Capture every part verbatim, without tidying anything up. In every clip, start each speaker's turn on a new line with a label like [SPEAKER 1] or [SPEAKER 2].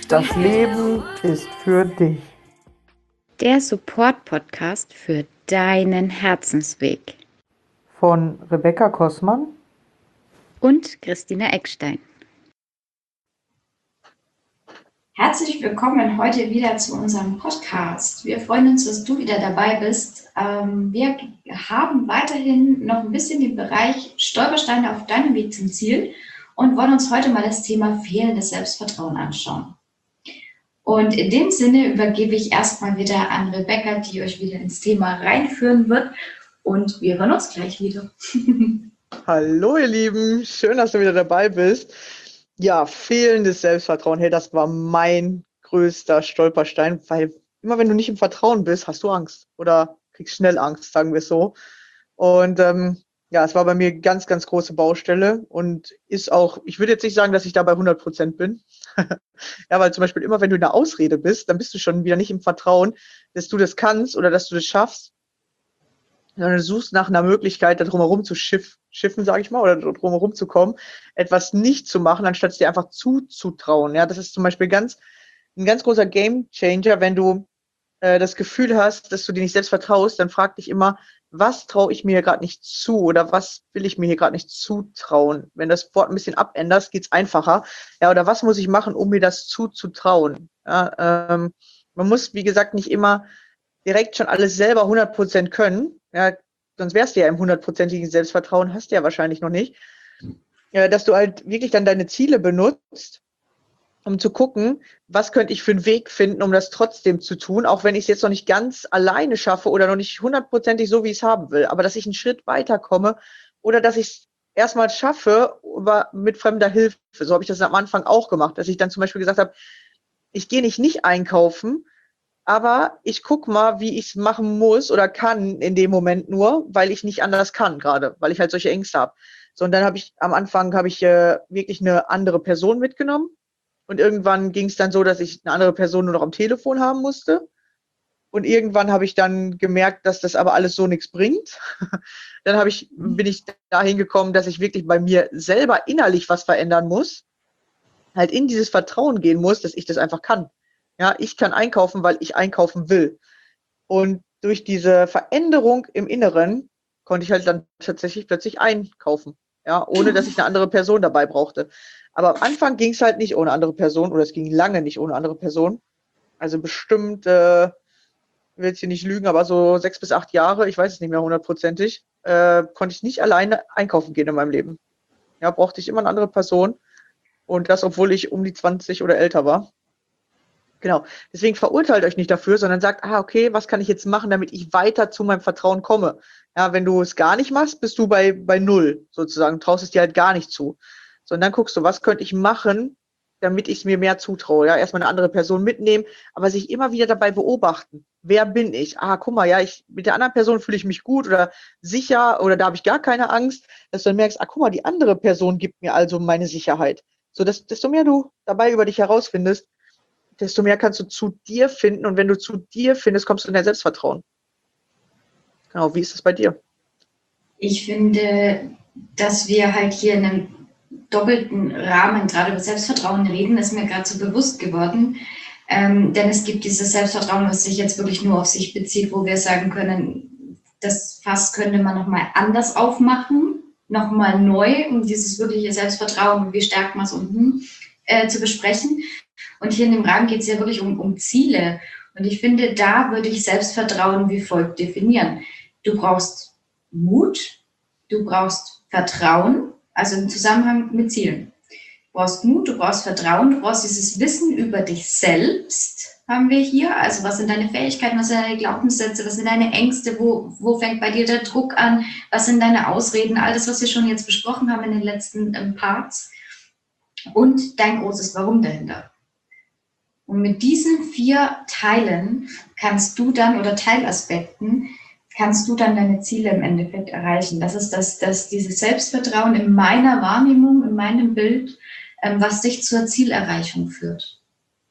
[SPEAKER 1] Das Leben ist für dich.
[SPEAKER 2] Der Support-Podcast für deinen Herzensweg.
[SPEAKER 1] Von Rebecca Kossmann
[SPEAKER 2] und Christina Eckstein.
[SPEAKER 3] Herzlich willkommen heute wieder zu unserem Podcast. Wir freuen uns, dass du wieder dabei bist. Wir haben weiterhin noch ein bisschen den Bereich Stolpersteine auf deinem Weg zum Ziel und wollen uns heute mal das Thema fehlendes Selbstvertrauen anschauen. Und in dem Sinne übergebe ich erstmal wieder an Rebecca, die euch wieder ins Thema reinführen wird. Und wir hören uns gleich wieder.
[SPEAKER 4] Hallo ihr Lieben, schön, dass du wieder dabei bist. Ja, fehlendes Selbstvertrauen, hey, das war mein größter Stolperstein, weil immer wenn du nicht im Vertrauen bist, hast du Angst oder kriegst schnell Angst, sagen wir es so. Und ähm, ja, es war bei mir ganz, ganz große Baustelle und ist auch, ich würde jetzt nicht sagen, dass ich da bei hundert Prozent bin. Ja, weil zum Beispiel immer, wenn du in der Ausrede bist, dann bist du schon wieder nicht im Vertrauen, dass du das kannst oder dass du das schaffst, sondern du suchst nach einer Möglichkeit, da drumherum zu schiff, schiffen, sage ich mal, oder drumherum zu kommen, etwas nicht zu machen, anstatt es dir einfach zuzutrauen. Ja, das ist zum Beispiel ganz, ein ganz großer Gamechanger, wenn du äh, das Gefühl hast, dass du dir nicht selbst vertraust, dann frag dich immer, was traue ich mir hier gerade nicht zu oder was will ich mir hier gerade nicht zutrauen? Wenn das Wort ein bisschen abänderst, geht's einfacher. Ja, oder was muss ich machen, um mir das zuzutrauen? Ja, ähm, man muss, wie gesagt, nicht immer direkt schon alles selber hundert Prozent können. Ja, sonst wärst du ja im hundertprozentigen Selbstvertrauen, hast du ja wahrscheinlich noch nicht. Ja, dass du halt wirklich dann deine Ziele benutzt, um zu gucken, was könnte ich für einen Weg finden, um das trotzdem zu tun, auch wenn ich es jetzt noch nicht ganz alleine schaffe oder noch nicht hundertprozentig so, wie ich es haben will, aber dass ich einen Schritt weiterkomme oder dass ich es erstmal schaffe, aber mit fremder Hilfe. So habe ich das am Anfang auch gemacht, dass ich dann zum Beispiel gesagt habe, ich gehe nicht nicht einkaufen, aber ich gucke mal, wie ich es machen muss oder kann in dem Moment nur, weil ich nicht anders kann gerade, weil ich halt solche Ängste habe. So, und dann habe ich am Anfang habe ich äh, wirklich eine andere Person mitgenommen. Und irgendwann ging es dann so, dass ich eine andere Person nur noch am Telefon haben musste. Und irgendwann habe ich dann gemerkt, dass das aber alles so nichts bringt. Dann habe ich, bin ich dahin gekommen, dass ich wirklich bei mir selber innerlich was verändern muss. Halt in dieses Vertrauen gehen muss, dass ich das einfach kann. Ja, ich kann einkaufen, weil ich einkaufen will. Und durch diese Veränderung im Inneren konnte ich halt dann tatsächlich plötzlich einkaufen. Ja, ohne dass ich eine andere Person dabei brauchte. Aber am Anfang ging es halt nicht ohne andere Person oder es ging lange nicht ohne andere Person. Also bestimmt, äh, ich will jetzt hier nicht lügen, aber so sechs bis acht Jahre, ich weiß es nicht mehr hundertprozentig, äh, konnte ich nicht alleine einkaufen gehen in meinem Leben. Ja, brauchte ich immer eine andere Person. Und das, obwohl ich um die zwanzig oder älter war. Genau. Deswegen verurteilt euch nicht dafür, sondern sagt, ah, okay, was kann ich jetzt machen, damit ich weiter zu meinem Vertrauen komme? Ja, wenn du es gar nicht machst, bist du bei, bei Null sozusagen, traust es dir halt gar nicht zu. So, und dann guckst du, was könnte ich machen, damit ich es mir mehr zutraue? Ja, erstmal eine andere Person mitnehmen, aber sich immer wieder dabei beobachten. Wer bin ich? Ah, guck mal, ja, ich, mit der anderen Person fühle ich mich gut oder sicher oder da habe ich gar keine Angst, dass du dann merkst, ah, guck mal, die andere Person gibt mir also meine Sicherheit. So, dass, desto mehr du dabei über dich herausfindest, desto mehr kannst du zu dir finden. Und wenn du zu dir findest, kommst du in dein Selbstvertrauen. Genau, wie ist das bei dir?
[SPEAKER 3] Ich finde, dass wir halt hier in einem doppelten Rahmen gerade über Selbstvertrauen reden, ist mir gerade so bewusst geworden. Ähm, denn es gibt dieses Selbstvertrauen, was sich jetzt wirklich nur auf sich bezieht, wo wir sagen können, das Fass könnte man nochmal anders aufmachen, nochmal neu, um dieses wirkliche Selbstvertrauen, wie stärkt man es unten, äh, zu besprechen. Und hier in dem Rahmen geht es ja wirklich um, um Ziele. Und ich finde, da würde ich Selbstvertrauen wie folgt definieren. Du brauchst Mut, du brauchst Vertrauen, also im Zusammenhang mit Zielen. Du brauchst Mut, du brauchst Vertrauen, du brauchst dieses Wissen über dich selbst, haben wir hier. Also was sind deine Fähigkeiten, was sind deine Glaubenssätze, was sind deine Ängste, wo, wo fängt bei dir der Druck an, was sind deine Ausreden, all das, was wir schon jetzt besprochen haben in den letzten ähm, Parts. Und dein großes Warum dahinter. Und mit diesen vier Teilen kannst du dann, oder Teilaspekten, kannst du dann deine Ziele im Endeffekt erreichen. Das ist das, das dieses Selbstvertrauen in meiner Wahrnehmung, in meinem Bild, ähm, was dich zur Zielerreichung führt.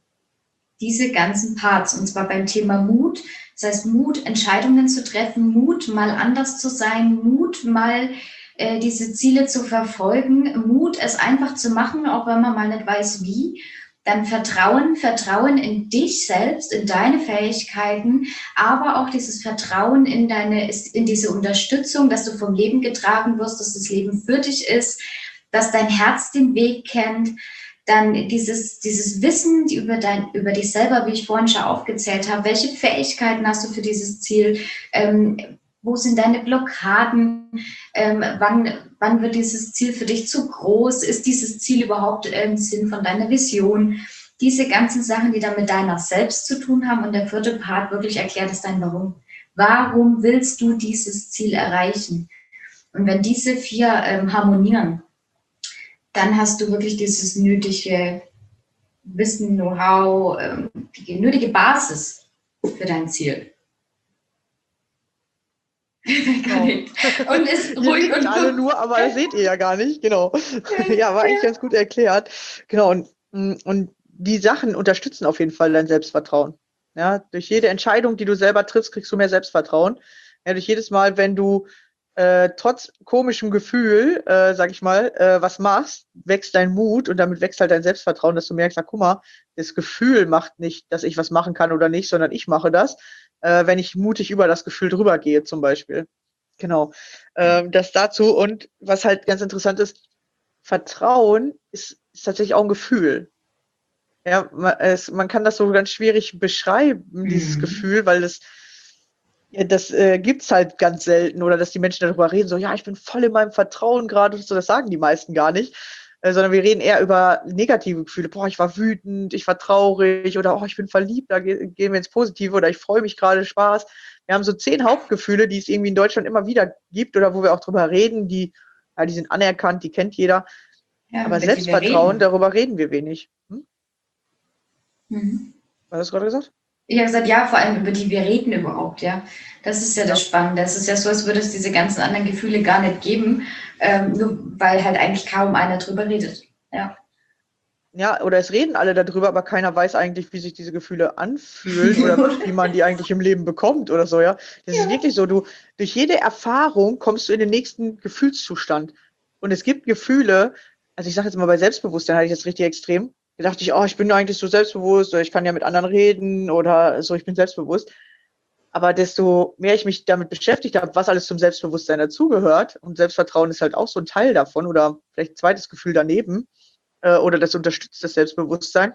[SPEAKER 3] Diese ganzen Parts, und zwar beim Thema Mut, das heißt Mut, Entscheidungen zu treffen, Mut, mal anders zu sein, Mut, mal äh, diese Ziele zu verfolgen, Mut, es einfach zu machen, auch wenn man mal nicht weiß, wie. dann Vertrauen, Vertrauen in dich selbst, in deine Fähigkeiten, aber auch dieses Vertrauen in deine, in diese Unterstützung, dass du vom Leben getragen wirst, dass das Leben für dich ist, dass dein Herz den Weg kennt. Dann dieses, dieses Wissen über, dein, über dich selber, wie ich vorhin schon aufgezählt habe. Welche Fähigkeiten hast du für dieses Ziel? Ähm, wo sind deine Blockaden? Ähm, wann, wann wird dieses Ziel für dich zu groß? Ist dieses Ziel überhaupt im Sinn von deiner Vision? Diese ganzen Sachen, die dann mit deiner Selbst zu tun haben. Und der vierte Part wirklich erklärt ist dein Warum. Warum willst du dieses Ziel erreichen? Und wenn diese vier ähm, harmonieren, dann hast du wirklich dieses nötige Wissen, Know-how, ähm, die nötige Basis für dein Ziel.
[SPEAKER 4] Genau.
[SPEAKER 3] Und ist
[SPEAKER 4] Wir
[SPEAKER 3] ruhig
[SPEAKER 4] nicken
[SPEAKER 3] und
[SPEAKER 4] alle nur, aber das seht ihr ja gar nicht. Genau. Ja, war eigentlich ganz gut erklärt. Genau. Und, und die Sachen unterstützen auf jeden Fall dein Selbstvertrauen. Ja, durch jede Entscheidung, die du selber triffst, kriegst du mehr Selbstvertrauen. Ja, durch jedes Mal, wenn du äh, trotz komischem Gefühl, äh, sag ich mal, äh, was machst, wächst dein Mut und damit wächst halt dein Selbstvertrauen, dass du merkst, na, guck mal, das Gefühl macht nicht, dass ich was machen kann oder nicht, sondern ich mache das, äh, wenn ich mutig über das Gefühl drüber gehe, zum Beispiel. Genau. Ähm, das dazu. Und was halt ganz interessant ist, Vertrauen ist, ist tatsächlich auch ein Gefühl. Ja, man, es, man kann das so ganz schwierig beschreiben, dieses
[SPEAKER 3] Mhm.
[SPEAKER 4] Gefühl, weil das, ja, das äh, gibt's halt ganz selten, oder dass die Menschen darüber reden, so, ja, ich bin voll in meinem Vertrauen gerade, und so, das sagen die meisten gar nicht, äh, sondern wir reden eher über negative Gefühle. Boah, ich war wütend, ich war traurig, oder oh, ich bin verliebt, da ge gehen wir ins Positive, oder ich freue mich gerade, Spaß. Wir haben so zehn Hauptgefühle, die es irgendwie in Deutschland immer wieder gibt, oder wo wir auch drüber reden, die, ja, die sind anerkannt, die kennt jeder.
[SPEAKER 3] Ja,
[SPEAKER 4] Aber
[SPEAKER 3] über die wir
[SPEAKER 4] Selbstvertrauen,
[SPEAKER 3] reden.
[SPEAKER 4] darüber reden wir wenig. Hm?
[SPEAKER 3] Mhm.
[SPEAKER 4] Was hast du gerade gesagt?
[SPEAKER 3] Ich habe gesagt, ja, vor allem über die wir reden überhaupt, ja. Das ist ja,
[SPEAKER 4] Ja.
[SPEAKER 3] das Spannende. Es ist ja so, als würde es diese ganzen anderen Gefühle gar nicht geben, ähm, nur weil halt eigentlich kaum einer drüber redet. Ja.
[SPEAKER 4] Ja, oder es reden alle darüber, aber keiner weiß eigentlich, wie sich diese Gefühle anfühlen oder wie man die eigentlich im Leben bekommt oder so, ja. Das ist wirklich so, du, durch jede Erfahrung kommst du in den nächsten Gefühlszustand. Und es gibt Gefühle, also ich sage jetzt mal bei Selbstbewusstsein hatte ich das richtig extrem. Da dachte ich, oh, ich bin eigentlich so selbstbewusst, oder ich kann ja mit anderen reden oder so, ich bin selbstbewusst. Aber desto mehr ich mich damit beschäftigt habe, was alles zum Selbstbewusstsein dazugehört, und Selbstvertrauen ist halt auch so ein Teil davon oder vielleicht ein zweites Gefühl daneben, äh, oder das unterstützt das Selbstbewusstsein,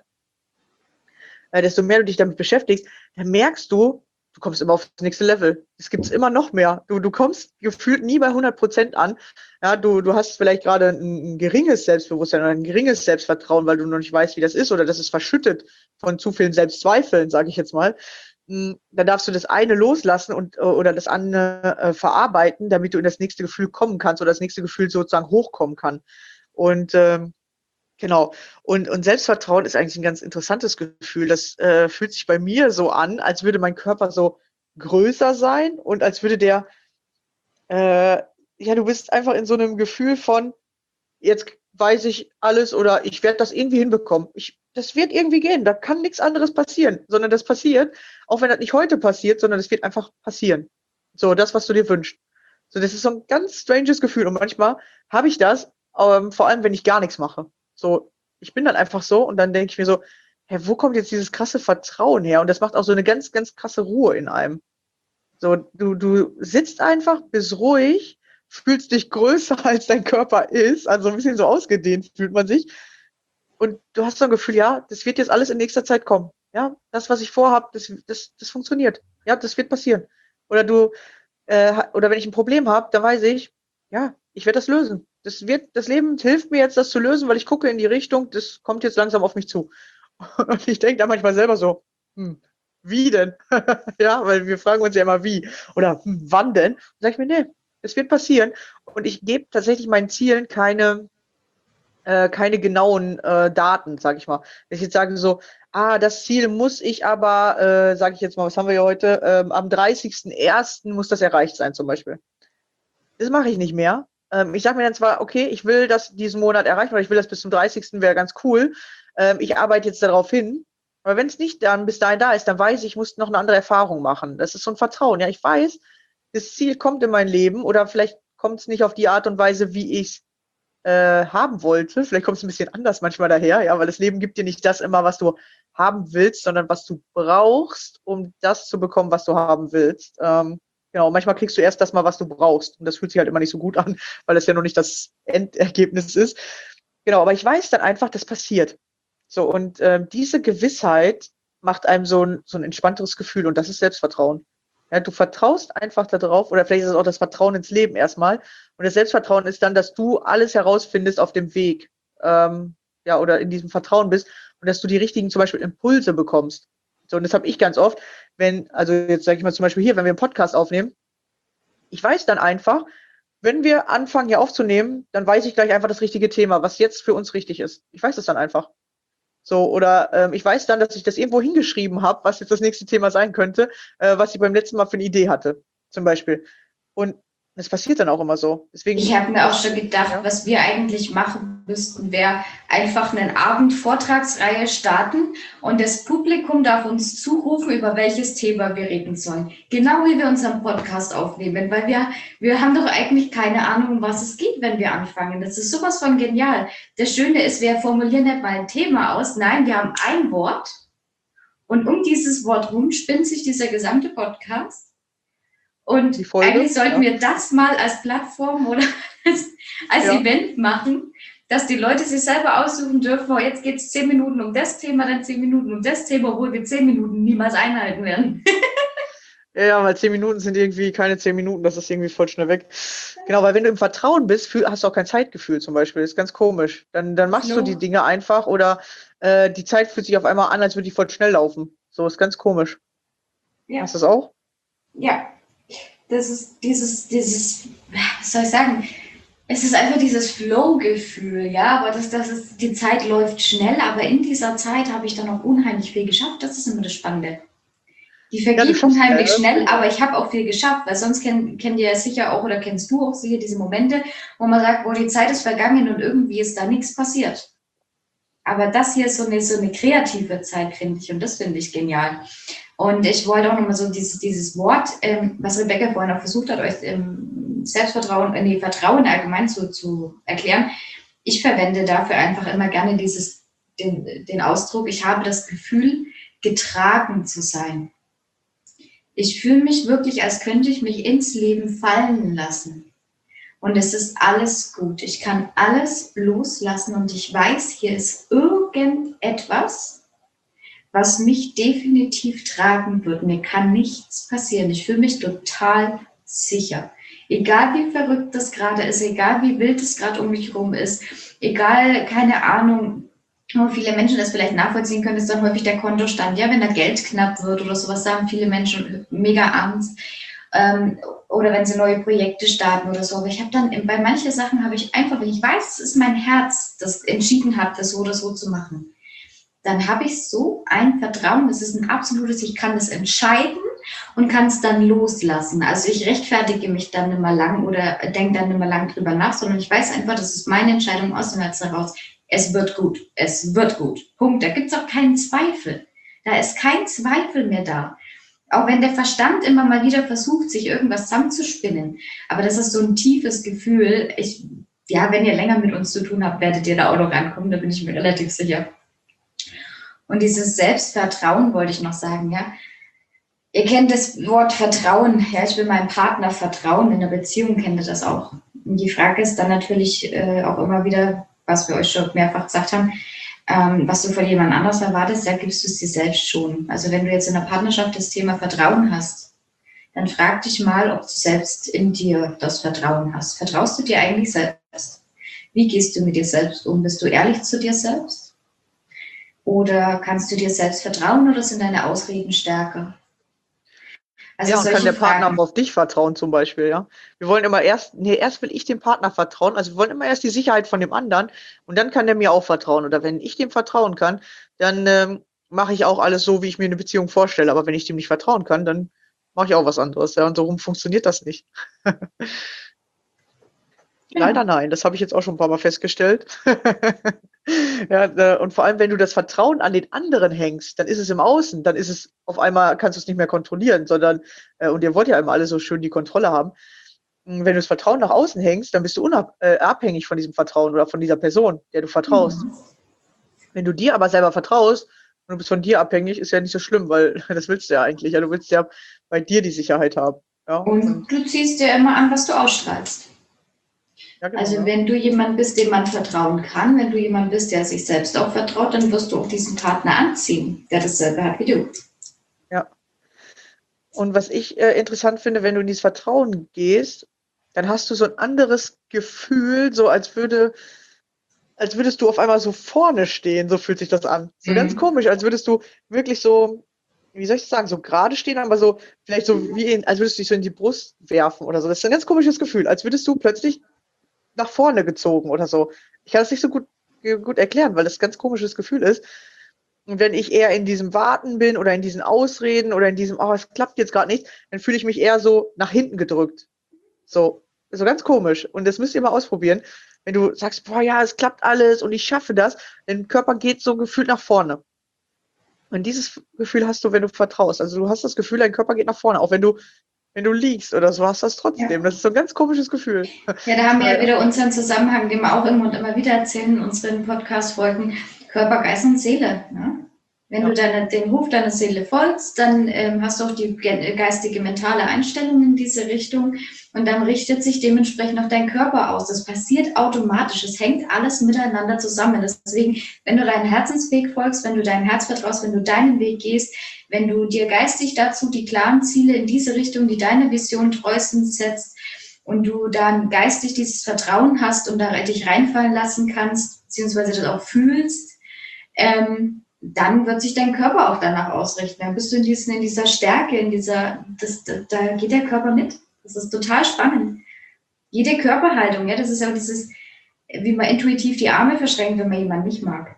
[SPEAKER 4] äh, desto mehr du dich damit beschäftigst, dann merkst du, du kommst immer auf das nächste Level. Es gibt immer noch mehr. Du, du kommst gefühlt nie bei hundert Prozent an. Ja, du, du hast vielleicht gerade ein, ein geringes Selbstbewusstsein oder ein geringes Selbstvertrauen, weil du noch nicht weißt, wie das ist, oder das ist verschüttet von zu vielen Selbstzweifeln, sage ich jetzt mal. Dann darfst du das eine loslassen und oder das andere äh, verarbeiten, damit du in das nächste Gefühl kommen kannst oder das nächste Gefühl sozusagen hochkommen kann. Und ähm, genau. Und, und Selbstvertrauen ist eigentlich ein ganz interessantes Gefühl. Das äh, fühlt sich bei mir so an, als würde mein Körper so größer sein und als würde der, äh, ja, du bist einfach in so einem Gefühl von, jetzt weiß ich alles oder ich werde das irgendwie hinbekommen. Ich, das wird irgendwie gehen. Da kann nichts anderes passieren, sondern das passiert, auch wenn das nicht heute passiert, sondern es wird einfach passieren. So, das, was du dir wünschst. So, das ist so ein ganz stranges Gefühl. Und manchmal habe ich das, ähm, vor allem, wenn ich gar nichts mache. So, ich bin dann einfach so und dann denke ich mir so, hä, wo kommt jetzt dieses krasse Vertrauen her? Und das macht auch so eine ganz, ganz krasse Ruhe in einem. So, du, du sitzt einfach, bist ruhig, fühlst dich größer, als dein Körper ist, also ein bisschen so ausgedehnt fühlt man sich. Und du hast so ein Gefühl, ja, das wird jetzt alles in nächster Zeit kommen. Ja, das, was ich vorhab, das, das, das funktioniert. Ja, das wird passieren. Oder du, äh, oder wenn ich ein Problem habe, dann weiß ich, ja, ich werde das lösen. Das wird, das Leben hilft mir jetzt, das zu lösen, weil ich gucke in die Richtung, das kommt jetzt langsam auf mich zu. Und ich denke da manchmal selber so, hm, wie denn? Ja, weil wir fragen uns ja immer wie. Oder hm, wann denn? Und sag ich mir, nee, es wird passieren. Und ich gebe tatsächlich meinen Zielen keine, äh, keine genauen äh, Daten, sage ich mal. Wenn ich jetzt sage so, ah, das Ziel muss ich aber, äh, sage ich jetzt mal, was haben wir hier heute? Ähm, am dreißigsten ersten muss das erreicht sein zum Beispiel. Das mache ich nicht mehr. Ähm, ich sage mir dann zwar, okay, ich will das diesen Monat erreichen, weil ich will das bis zum dreißigsten wäre ganz cool. Ähm, ich arbeite jetzt darauf hin. Aber wenn es nicht dann bis dahin da ist, dann weiß ich, ich muss noch eine andere Erfahrung machen. Das ist so ein Vertrauen. Ja, ich weiß, das Ziel kommt in mein Leben oder vielleicht kommt es nicht auf die Art und Weise, wie ich es äh, haben wollte. Vielleicht kommt es ein bisschen anders manchmal daher, ja, weil das Leben gibt dir nicht das immer, was du haben willst, sondern was du brauchst, um das zu bekommen, was du haben willst. Ähm, genau, manchmal kriegst du erst das mal, was du brauchst. Und das fühlt sich halt immer nicht so gut an, weil das ja noch nicht das Endergebnis ist. Genau, aber ich weiß dann einfach, das passiert. So, und ähm, diese Gewissheit macht einem so ein, so ein entspannteres Gefühl und das ist Selbstvertrauen. Ja, du vertraust einfach darauf, oder vielleicht ist es auch das Vertrauen ins Leben erstmal. Und das Selbstvertrauen ist dann, dass du alles herausfindest auf dem Weg, ähm, ja, oder in diesem Vertrauen bist und dass du die richtigen zum Beispiel Impulse bekommst. So, und das habe ich ganz oft, wenn, also jetzt sage ich mal zum Beispiel hier, wenn wir einen Podcast aufnehmen, ich weiß dann einfach, wenn wir anfangen hier aufzunehmen, dann weiß ich gleich einfach das richtige Thema, was jetzt für uns richtig ist. Ich weiß es dann einfach. So, oder ähm, ich weiß dann, dass ich das irgendwo hingeschrieben habe, was jetzt das nächste Thema sein könnte, äh, was ich beim letzten Mal für eine Idee hatte, zum Beispiel. Und das passiert dann auch immer so. Deswegen,
[SPEAKER 3] Ich habe mir auch schon gedacht,
[SPEAKER 4] ja.
[SPEAKER 3] was wir eigentlich machen müssten, wäre einfach einen Abend Vortragsreihe starten und das Publikum darf uns zurufen, über welches Thema wir reden sollen. Genau wie wir unseren Podcast aufnehmen, weil wir, wir haben doch eigentlich keine Ahnung, um was es geht, wenn wir anfangen. Das ist sowas von genial. Das Schöne ist, wir formulieren nicht mal ein Thema aus. Nein, wir haben ein Wort und um dieses Wort rum spinnt sich dieser gesamte Podcast. Und
[SPEAKER 4] Die Folge,
[SPEAKER 3] eigentlich sollten
[SPEAKER 4] ja.
[SPEAKER 3] wir das mal als Plattform oder als, als
[SPEAKER 4] Ja.
[SPEAKER 3] Event machen, dass die Leute sich selber aussuchen dürfen, oh, jetzt geht es zehn Minuten um das Thema, dann zehn Minuten um das Thema, obwohl wir zehn Minuten niemals einhalten werden.
[SPEAKER 4] Ja, ja, weil zehn Minuten sind irgendwie keine zehn Minuten, das ist irgendwie voll schnell weg. Genau, weil wenn du im Vertrauen bist, fühl, hast du auch kein Zeitgefühl zum Beispiel. Das ist ganz komisch. Dann, dann machst
[SPEAKER 3] No.
[SPEAKER 4] du die Dinge einfach oder äh, die Zeit fühlt sich auf einmal an, als würde die voll schnell laufen. So ist ganz komisch.
[SPEAKER 3] Ja.
[SPEAKER 4] Hast du das auch?
[SPEAKER 3] Ja, das ist dieses, dieses, was soll ich sagen? Es ist einfach dieses Flow-Gefühl, ja, aber das, das ist, die Zeit läuft schnell, aber in dieser Zeit habe ich dann auch unheimlich viel geschafft. Das ist immer das Spannende. Die
[SPEAKER 4] Ja, du
[SPEAKER 3] vergeht
[SPEAKER 4] schaffst
[SPEAKER 3] unheimlich
[SPEAKER 4] ja,
[SPEAKER 3] schnell,
[SPEAKER 4] ja.
[SPEAKER 3] aber ich habe auch viel geschafft, weil sonst kennt, kennt ihr ja sicher auch oder kennst du auch sicher diese Momente, wo man sagt, wo die Zeit ist vergangen und irgendwie ist da nichts passiert. Aber das hier ist so eine, so eine kreative Zeit, finde ich, und das finde ich genial. Und ich wollte auch nochmal so dieses, dieses Wort, ähm, was Rebecca vorhin auch versucht hat, euch ähm, Selbstvertrauen, äh, nee, Vertrauen allgemein zu, zu erklären. Ich verwende dafür einfach immer gerne dieses, den, den Ausdruck, ich habe das Gefühl, getragen zu sein. Ich fühle mich wirklich, als könnte ich mich ins Leben fallen lassen. Und es ist alles gut. Ich kann alles loslassen und ich weiß, hier ist irgendetwas, was mich definitiv tragen wird. Mir kann nichts passieren. Ich fühle mich total sicher. Egal wie verrückt das gerade ist, egal wie wild es gerade um mich herum ist, egal, keine Ahnung, wo viele Menschen das vielleicht nachvollziehen können, ist dann häufig der Kontostand. Ja, wenn da Geld knapp wird oder sowas, da haben viele Menschen mega Angst. Ähm, oder wenn sie neue Projekte starten oder so. Aber ich habe dann, bei manchen Sachen habe ich einfach, wenn ich weiß, es ist mein Herz, das entschieden hat, das so oder so zu machen, dann habe ich so ein Vertrauen, das ist ein absolutes, ich kann das entscheiden und kann es dann loslassen. Also ich rechtfertige mich dann nicht mehr lang oder denke dann nicht mehr lang drüber nach, sondern ich weiß einfach, das ist meine Entscheidung aus dem Herzen heraus. Es wird gut, es wird gut. Punkt. Da gibt es auch keinen Zweifel. Da ist kein Zweifel mehr da. Auch wenn der Verstand immer mal wieder versucht, sich irgendwas zusammenzuspinnen. Aber das ist so ein tiefes Gefühl. Ich, ja, wenn ihr länger mit uns zu tun habt, werdet ihr da auch noch rankommen, da bin ich mir relativ sicher. Und dieses Selbstvertrauen wollte ich noch sagen, ja. Ihr kennt das Wort Vertrauen. Ja, ich will meinem Partner vertrauen. In der Beziehung kennt ihr das auch. Und die Frage ist dann natürlich äh, auch immer wieder, was wir euch schon mehrfach gesagt haben, ähm, was du von jemand anders erwartest, da gibst du es dir selbst schon. Also wenn du jetzt in der Partnerschaft das Thema Vertrauen hast, dann frag dich mal, ob du selbst in dir das Vertrauen hast. Vertraust du dir eigentlich selbst? Wie gehst du mit dir selbst um? Bist du ehrlich zu dir selbst? Oder kannst du dir selbst vertrauen oder sind deine Ausreden stärker? Also
[SPEAKER 4] ja, und kann der Partner
[SPEAKER 3] Fragen.
[SPEAKER 4] auch auf dich vertrauen zum Beispiel, ja. Wir wollen immer erst, nee, erst will ich dem Partner vertrauen, also wir wollen immer erst die Sicherheit von dem anderen und dann kann der mir auch vertrauen. Oder wenn ich dem vertrauen kann, dann ähm, mache ich auch alles so, wie ich mir eine Beziehung vorstelle. Aber wenn ich dem nicht vertrauen kann, dann mache ich auch was anderes, ja. Und so rum funktioniert das nicht. Leider nein, das habe ich jetzt auch schon ein paar Mal festgestellt. Ja, äh, und vor allem, wenn du das Vertrauen an den anderen hängst, dann ist es im Außen, dann ist es auf einmal, kannst du es nicht mehr kontrollieren, sondern, äh, und ihr wollt ja immer alle so schön die Kontrolle haben. Wenn du das Vertrauen nach außen hängst, dann bist du unab äh, abhängig von diesem Vertrauen oder von dieser Person, der du vertraust.
[SPEAKER 3] Mhm.
[SPEAKER 4] Wenn du dir aber selber vertraust und du bist von dir abhängig, ist ja nicht so schlimm, weil das willst du ja eigentlich. Ja, du willst ja bei dir die Sicherheit haben. Ja, und,
[SPEAKER 3] Und du ziehst dir immer an, was du ausstrahlst.
[SPEAKER 4] ja, genau,
[SPEAKER 3] Also
[SPEAKER 4] ja.
[SPEAKER 3] wenn du jemand bist, dem man vertrauen kann, wenn du jemand bist, der sich selbst auch vertraut, dann wirst du auch diesen Partner anziehen, der dasselbe hat wie du.
[SPEAKER 4] Ja. Und was ich äh, interessant finde, wenn du in dieses Vertrauen gehst, dann hast du so ein anderes Gefühl, so als würde, als würdest du auf einmal so vorne stehen, so fühlt sich das an. So ganz
[SPEAKER 3] Mhm.
[SPEAKER 4] komisch, als würdest du wirklich so, wie soll ich das sagen, so gerade stehen, aber so, vielleicht so wie, in, als würdest du dich so in die Brust werfen oder so. Das ist ein ganz komisches Gefühl, als würdest du plötzlich nach vorne gezogen oder so. Ich kann das nicht so gut, gut erklären, weil das ein ganz komisches Gefühl ist. Und wenn ich eher in diesem Warten bin oder in diesen Ausreden oder in diesem, oh, es klappt jetzt gerade nicht, dann fühle ich mich eher so nach hinten gedrückt. So, so ganz komisch. Und das müsst ihr mal ausprobieren. Wenn du sagst, boah, ja, es klappt alles und ich schaffe das, dein Körper geht so gefühlt nach vorne. Und dieses Gefühl hast du, wenn du vertraust. Also du hast das Gefühl, dein Körper geht nach vorne, auch wenn du, wenn du liegst oder so, hast du das trotzdem.
[SPEAKER 3] Ja.
[SPEAKER 4] Das ist so ein ganz komisches Gefühl.
[SPEAKER 3] Ja, da haben wir ja
[SPEAKER 4] Ja.
[SPEAKER 3] wieder unseren Zusammenhang, den wir auch immer und immer wieder erzählen in unseren Podcast-Folgen, Körper, Geist und Seele. Ne? Wenn
[SPEAKER 4] Ja.
[SPEAKER 3] du deine, den Ruf deiner Seele folgst, dann ähm, hast du auch die geistige, mentale Einstellung in diese Richtung und dann richtet sich dementsprechend auch dein Körper aus. Das passiert automatisch. Es hängt alles miteinander zusammen. Deswegen, wenn du deinen Herzensweg folgst, wenn du deinem Herz vertraust, wenn du deinen Weg gehst, wenn du dir geistig dazu die klaren Ziele in diese Richtung, die deine Vision treuestens setzt, und du dann geistig dieses Vertrauen hast und da dich reinfallen lassen kannst, beziehungsweise das auch fühlst, ähm, dann wird sich dein Körper auch danach ausrichten. Dann bist du in, diesen, in dieser Stärke, in dieser, das, da, da geht der Körper mit. Das ist total spannend. Jede Körperhaltung, ja, das ist auch dieses, wie man intuitiv die Arme verschränkt, wenn man jemanden nicht mag.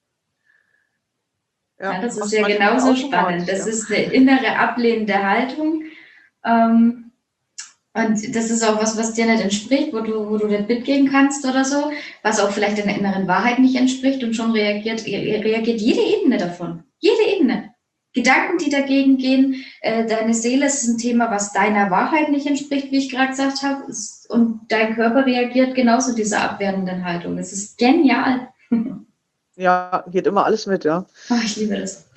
[SPEAKER 3] Ja,
[SPEAKER 4] Ja,
[SPEAKER 3] das ist
[SPEAKER 4] macht
[SPEAKER 3] ja
[SPEAKER 4] manchmal
[SPEAKER 3] genauso
[SPEAKER 4] automatisch,
[SPEAKER 3] spannend. Das
[SPEAKER 4] ja.
[SPEAKER 3] ist eine innere ablehnende Haltung. Ähm, Und das ist auch was, was dir nicht entspricht, wo du, wo du nicht mitgehen kannst oder so, was auch vielleicht deiner inneren Wahrheit nicht entspricht und schon reagiert, reagiert jede Ebene davon. Jede Ebene. Gedanken, die dagegen gehen, äh, deine Seele ist ein Thema, was deiner Wahrheit nicht entspricht, wie ich gerade gesagt habe, und dein Körper reagiert genauso dieser abwertenden Haltung. Das ist genial.
[SPEAKER 4] Ja, geht immer alles mit, ja.
[SPEAKER 3] Oh, ich liebe das.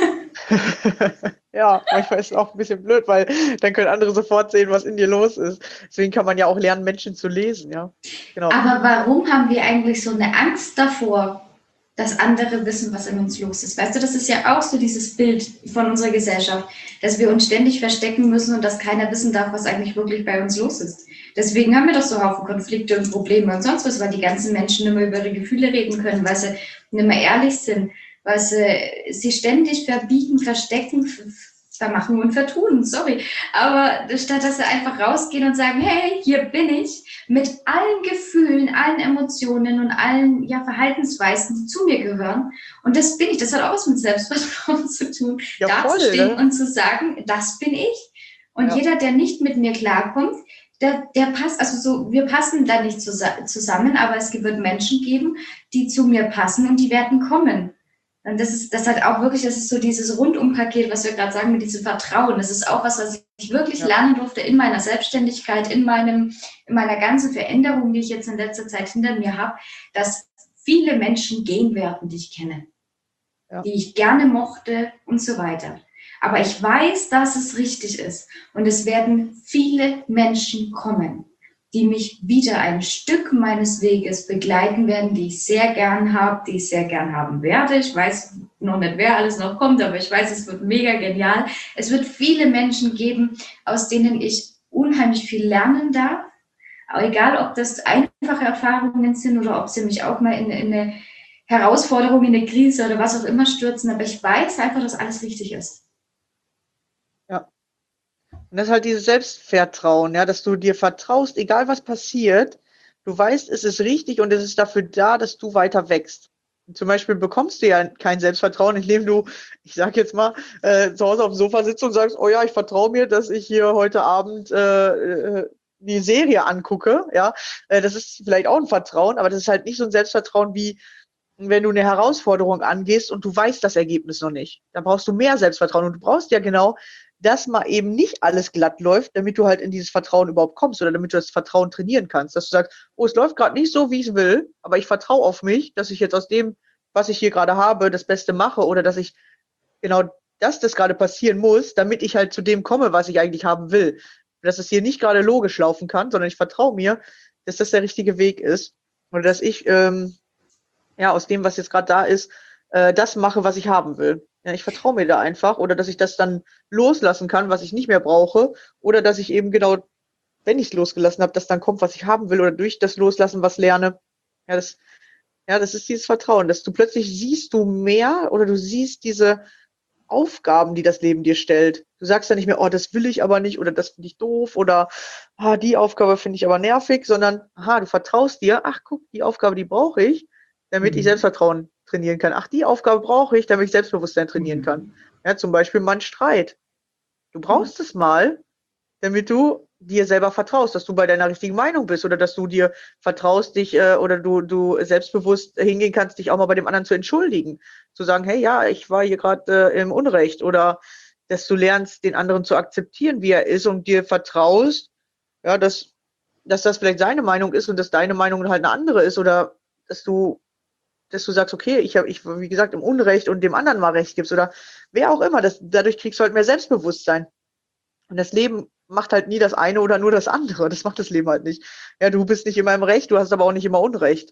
[SPEAKER 4] Ja, manchmal ist es auch ein bisschen blöd, weil dann können andere sofort sehen, was in dir los ist. Deswegen kann man ja auch lernen, Menschen zu lesen, ja. Genau.
[SPEAKER 3] Aber warum haben wir eigentlich so eine Angst davor, dass andere wissen, was in uns los ist? Weißt du, das ist ja auch so dieses Bild von unserer Gesellschaft, dass wir uns ständig verstecken müssen und dass keiner wissen darf, was eigentlich wirklich bei uns los ist. Deswegen haben wir doch so Haufen Konflikte und Probleme und sonst was, weil die ganzen Menschen nicht mehr über ihre Gefühle reden können, weil sie nicht mehr ehrlich sind, weil sie sich ständig verbiegen, verstecken, vermachen und vertun, sorry. Aber statt dass sie einfach rausgehen und sagen, hey, hier bin ich, mit allen Gefühlen, allen Emotionen und allen ja, Verhaltensweisen, die zu mir gehören. Und das bin ich, das hat auch was mit Selbstvertrauen zu tun,
[SPEAKER 4] Ja,
[SPEAKER 3] da
[SPEAKER 4] voll,
[SPEAKER 3] zu stehen
[SPEAKER 4] ne?
[SPEAKER 3] und zu sagen, das bin ich. Und
[SPEAKER 4] Ja.
[SPEAKER 3] jeder, der nicht mit mir klarkommt, der, der passt, also so, wir passen da nicht zusammen, aber es wird Menschen geben, die zu mir passen und die werden kommen. Und das ist, das hat auch wirklich, das ist so dieses Rundumpaket, was wir gerade sagen, mit diesem Vertrauen. Das ist auch was, was ich wirklich
[SPEAKER 4] Ja.
[SPEAKER 3] lernen durfte in meiner Selbstständigkeit, in meinem, in meiner ganzen Veränderung, die ich jetzt in letzter Zeit hinter mir habe, dass viele Menschen gehen werden, die ich kenne,
[SPEAKER 4] Ja.
[SPEAKER 3] die ich gerne mochte und so weiter. Aber ich weiß, dass es richtig ist. Und es werden viele Menschen kommen, die mich wieder ein Stück meines Weges begleiten werden, die ich sehr gern habe, die ich sehr gern haben werde. Ich weiß noch nicht, wer alles noch kommt, aber ich weiß, es wird mega genial. Es wird viele Menschen geben, aus denen ich unheimlich viel lernen darf. Aber egal, ob das einfache Erfahrungen sind oder ob sie mich auch mal in, in eine Herausforderung, in eine Krise oder was auch immer stürzen. Aber ich weiß einfach, dass alles richtig ist.
[SPEAKER 4] Ja. Und das ist halt dieses Selbstvertrauen, ja, dass du dir vertraust, egal was passiert, du weißt, es ist richtig und es ist dafür da, dass du weiter wächst. Und zum Beispiel bekommst du ja kein Selbstvertrauen, indem du, ich sag jetzt mal, äh, zu Hause auf dem Sofa sitzt und sagst, oh ja, ich vertraue mir, dass ich hier heute Abend äh, äh, die Serie angucke, ja. Äh, das ist vielleicht auch ein Vertrauen, aber das ist halt nicht so ein Selbstvertrauen wie wenn du eine Herausforderung angehst und du weißt das Ergebnis noch nicht. Dann brauchst du mehr Selbstvertrauen und du brauchst ja genau dass mal eben nicht alles glatt läuft, damit du halt in dieses Vertrauen überhaupt kommst oder damit du das Vertrauen trainieren kannst. Dass du sagst, oh, es läuft gerade nicht so, wie ich es will, aber ich vertraue auf mich, dass ich jetzt aus dem, was ich hier gerade habe, das Beste mache oder dass ich genau, dass das gerade passieren muss, damit ich halt zu dem komme, was ich eigentlich haben will. Dass es hier nicht gerade logisch laufen kann, sondern ich vertraue mir, dass das der richtige Weg ist oder dass ich ähm, ja aus dem, was jetzt gerade da ist, äh, das mache, was ich haben will. Ja, ich vertraue mir da einfach oder dass ich das dann loslassen kann, was ich nicht mehr brauche oder dass ich eben genau, wenn ich es losgelassen habe, dass dann kommt, was ich haben will oder durch das Loslassen was lerne. Ja, das, ja, das ist dieses Vertrauen, dass du plötzlich siehst du mehr oder du siehst diese Aufgaben, die das Leben dir stellt. Du sagst ja nicht mehr, oh, das will ich aber nicht oder das finde ich doof oder ah, die Aufgabe finde ich aber nervig, sondern aha, du vertraust dir, ach guck, die Aufgabe, die brauche ich, damit ich
[SPEAKER 1] Mhm.
[SPEAKER 4] Selbstvertrauen trainieren kann. Ach, die Aufgabe brauche ich, damit ich Selbstbewusstsein trainieren kann. Ja, zum Beispiel mal ein Streit. Du brauchst es mal, damit du dir selber vertraust, dass du bei deiner richtigen Meinung bist oder dass du dir vertraust, dich äh, oder du, du selbstbewusst hingehen kannst, dich auch mal bei dem anderen zu entschuldigen. Zu sagen, hey, ja, ich war hier gerade äh, im Unrecht oder dass du lernst, den anderen zu akzeptieren, wie er ist und dir vertraust, ja, dass, dass das vielleicht seine Meinung ist und dass deine Meinung halt eine andere ist oder dass du dass du sagst, okay, ich habe, ich, wie gesagt, im Unrecht und dem anderen mal Recht gibst oder wer auch immer, das, dadurch kriegst du halt mehr Selbstbewusstsein. Und das Leben macht halt nie das eine oder nur das andere. Das macht das Leben halt nicht. Ja, du bist nicht immer im Recht, du hast aber auch nicht immer Unrecht.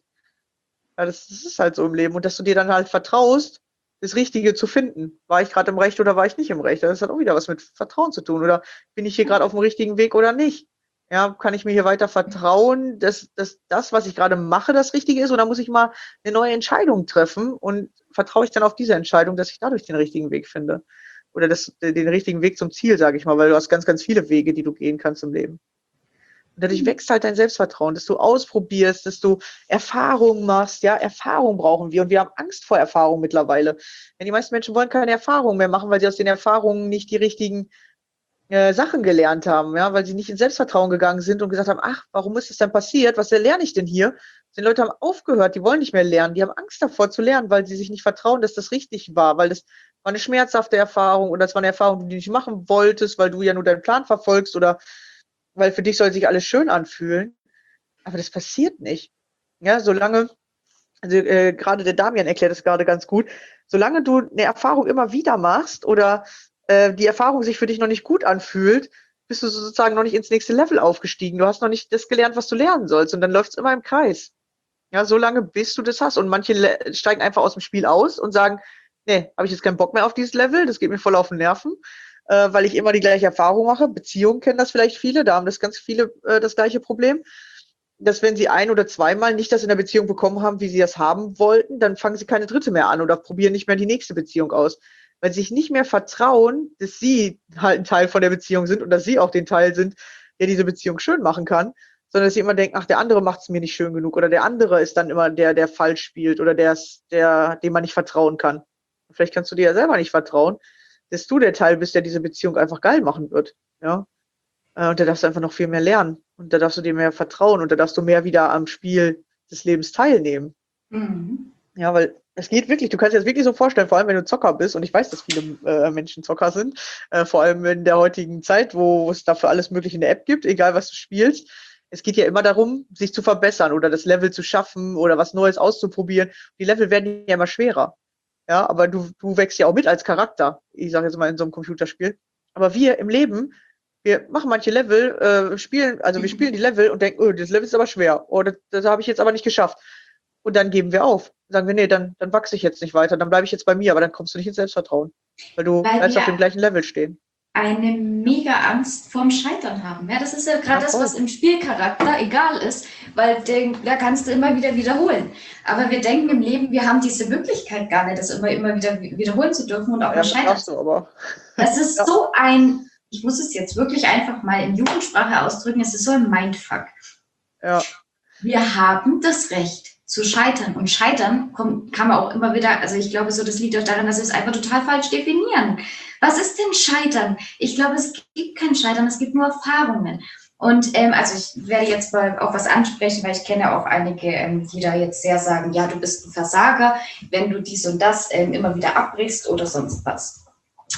[SPEAKER 4] Ja, das, das ist halt so im Leben. Und dass du dir dann halt vertraust, das Richtige zu finden. War ich gerade im Recht oder war ich nicht im Recht? Das hat auch wieder was mit Vertrauen zu tun. Oder bin ich hier gerade auf dem richtigen Weg oder nicht? Ja, kann ich mir hier weiter vertrauen, dass, dass das, was ich gerade mache, das Richtige ist? Oder muss ich mal eine neue Entscheidung treffen? Und vertraue ich dann auf diese Entscheidung, dass ich dadurch den richtigen Weg finde? Oder das, den richtigen Weg zum Ziel, sage ich mal, weil du hast ganz, ganz viele Wege, die du gehen kannst im Leben. Und dadurch wächst halt dein Selbstvertrauen, dass du ausprobierst, dass du Erfahrungen machst. Ja, Erfahrung brauchen wir und wir haben Angst vor Erfahrung mittlerweile. Denn die meisten Menschen wollen keine Erfahrungen mehr machen, weil sie aus den Erfahrungen nicht die richtigen äh, Sachen gelernt haben, ja, weil sie nicht ins Selbstvertrauen gegangen sind und gesagt haben, ach, warum ist das denn passiert? Was lerne ich denn hier? Die Leute haben aufgehört, die wollen nicht mehr lernen, die haben Angst davor zu lernen, weil sie sich nicht vertrauen, dass das richtig war, weil das war eine schmerzhafte Erfahrung oder es war eine Erfahrung, die du nicht machen wolltest, weil du ja nur deinen Plan verfolgst oder weil für dich soll sich alles schön anfühlen. Aber das passiert nicht. Ja, solange, also äh, gerade der Damian erklärt es gerade ganz gut, solange du eine Erfahrung immer wieder machst oder äh, die Erfahrung sich für dich noch nicht gut anfühlt, bist du sozusagen noch nicht ins nächste Level aufgestiegen. Du hast noch nicht das gelernt, was du lernen sollst und dann läuft es immer im Kreis. Ja, solange bis du das hast. Und manche le- steigen einfach aus dem Spiel aus und sagen, nee, habe ich jetzt keinen Bock mehr auf dieses Level, das geht mir voll auf den Nerven, äh, weil ich immer die gleiche Erfahrung mache. Beziehungen kennen das vielleicht viele, da haben das ganz viele äh, das gleiche Problem, dass wenn sie ein oder zweimal nicht das in der Beziehung bekommen haben, wie sie das haben wollten, dann fangen sie keine dritte mehr an oder probieren nicht mehr die nächste Beziehung aus. Weil sie sich nicht mehr vertrauen, dass sie halt ein Teil von der Beziehung sind und dass sie auch den Teil sind, der diese Beziehung schön machen kann, sondern dass sie immer denken, ach, der andere macht es mir nicht schön genug oder der andere ist dann immer der, der falsch spielt oder der, der, dem man nicht vertrauen kann. Vielleicht kannst du dir ja selber nicht vertrauen, dass du der Teil bist, der diese Beziehung einfach geil machen wird. Ja? Äh, Und da darfst du einfach noch viel mehr lernen. Und da darfst du dir mehr vertrauen und da darfst du mehr wieder am Spiel des Lebens teilnehmen.
[SPEAKER 3] Mhm.
[SPEAKER 4] Ja, weil es geht wirklich, du kannst dir das wirklich so vorstellen, vor allem wenn du Zocker bist, und ich weiß, dass viele äh, Menschen Zocker sind, äh, vor allem in der heutigen Zeit, wo es dafür alles Mögliche in der App gibt, egal was du spielst. Es geht ja immer darum, sich zu verbessern oder das Level zu schaffen oder was Neues auszuprobieren. Die Level werden ja immer schwerer. Ja, aber du, du wächst ja auch mit als Charakter, ich sage jetzt mal in so einem Computerspiel. Aber wir im Leben, wir machen manche Level, äh, spielen, also wir spielen die Level und denken, oh, das Level ist aber schwer. Oh, das, das habe ich jetzt aber nicht geschafft. Und dann geben wir auf. Sagen wir, nee, dann, dann wachse ich jetzt nicht weiter, dann bleibe ich jetzt bei mir, aber dann kommst du nicht ins Selbstvertrauen. Weil du
[SPEAKER 3] Weil
[SPEAKER 4] bleibst auf dem
[SPEAKER 3] wir
[SPEAKER 4] gleichen Level stehen.
[SPEAKER 3] eine mega Angst vorm Scheitern haben. Ja, das ist ja
[SPEAKER 4] Ja,
[SPEAKER 3] gerade das,
[SPEAKER 4] voll.
[SPEAKER 3] was im Spielcharakter egal ist, weil den, da kannst du immer wieder wiederholen. Aber wir denken im Leben, wir haben diese Möglichkeit gar nicht, das immer, immer wieder wiederholen zu dürfen und auch
[SPEAKER 4] Ja,
[SPEAKER 3] mal
[SPEAKER 4] das
[SPEAKER 3] scheitern
[SPEAKER 4] darfst
[SPEAKER 3] zu
[SPEAKER 4] du aber.
[SPEAKER 3] Das ist
[SPEAKER 4] Ja.
[SPEAKER 3] so ein, ich muss es jetzt wirklich einfach mal in Jugendsprache ausdrücken, es ist so ein Mindfuck.
[SPEAKER 4] Ja,
[SPEAKER 3] Wir haben das Recht zu scheitern. Und scheitern kommt, kann man auch immer wieder, also ich glaube so, das liegt auch daran, dass wir es einfach total falsch definieren. Was ist denn Scheitern? Ich glaube, es gibt kein Scheitern, es gibt nur Erfahrungen. Und ähm, also ich werde jetzt mal auch was ansprechen, weil ich kenne auch einige, ähm, die da jetzt sehr sagen, ja, du bist ein Versager, wenn du dies und das ähm, immer wieder abbrichst oder sonst was.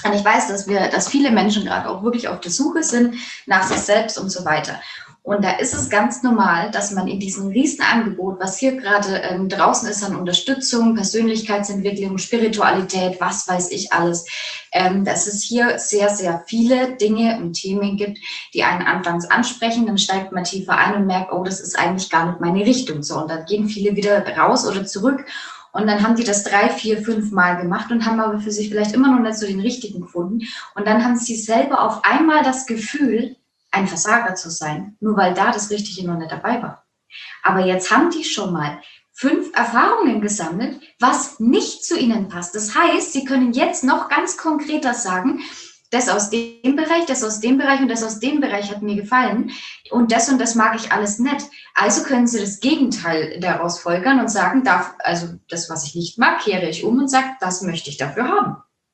[SPEAKER 3] Und ich weiß, dass wir, dass viele Menschen gerade auch wirklich auf der Suche sind nach sich selbst und so weiter. Und da ist es ganz normal, dass man in diesem Riesenangebot, was hier gerade ähm, draußen ist an Unterstützung, Persönlichkeitsentwicklung, Spiritualität, was weiß ich alles, ähm, dass es hier sehr, sehr viele Dinge und Themen gibt, die einen anfangs ansprechen, dann steigt man tiefer ein und merkt, oh, das ist eigentlich gar nicht meine Richtung. So, und dann gehen viele wieder raus oder zurück. Und dann haben die das drei, vier, fünf Mal gemacht und haben aber für sich vielleicht immer noch nicht so den richtigen gefunden. Und dann haben sie selber auf einmal das Gefühl, ein Versager zu sein, nur weil da das Richtige noch nicht dabei war. Aber jetzt haben die schon mal fünf Erfahrungen gesammelt, was nicht zu ihnen passt. Das heißt, sie können jetzt noch ganz konkreter sagen, das aus dem Bereich, das aus dem Bereich und das aus dem Bereich hat mir gefallen und das und das mag ich alles nicht. Also können sie das Gegenteil daraus folgern und sagen, darf, also das, was ich nicht mag, kehre ich um und sage, das möchte ich dafür haben.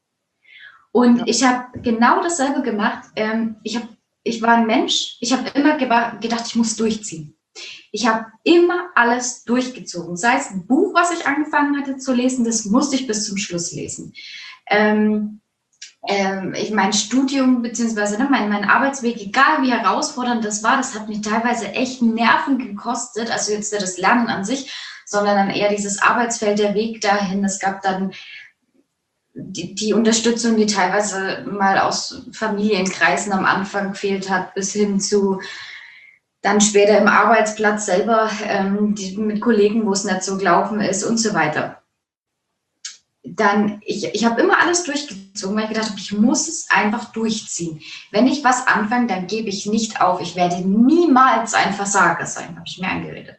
[SPEAKER 3] Und ja. ich habe genau dasselbe gemacht. Ähm, ich habe Ich war ein Mensch, ich habe immer gedacht, ich muss durchziehen. Ich habe immer alles durchgezogen. Sei es ein Buch, was ich angefangen hatte zu lesen, das musste ich bis zum Schluss lesen. Ähm, ähm, ich, mein Studium beziehungsweise ne, mein, mein Arbeitsweg, egal wie herausfordernd das war, das hat mich teilweise echt Nerven gekostet. Also jetzt das Lernen an sich, sondern dann eher dieses Arbeitsfeld, der Weg dahin. Es gab dann Die, die Unterstützung, die teilweise mal aus Familienkreisen am Anfang gefehlt hat, bis hin zu dann später im Arbeitsplatz selber ähm, die, mit Kollegen, wo es nicht so gelaufen ist und so weiter. Dann, ich, ich habe immer alles durchgezogen, weil ich gedacht habe, ich muss es einfach durchziehen. Wenn ich was anfange, dann gebe ich nicht auf. Ich werde niemals ein Versager sein, habe ich mir eingeredet.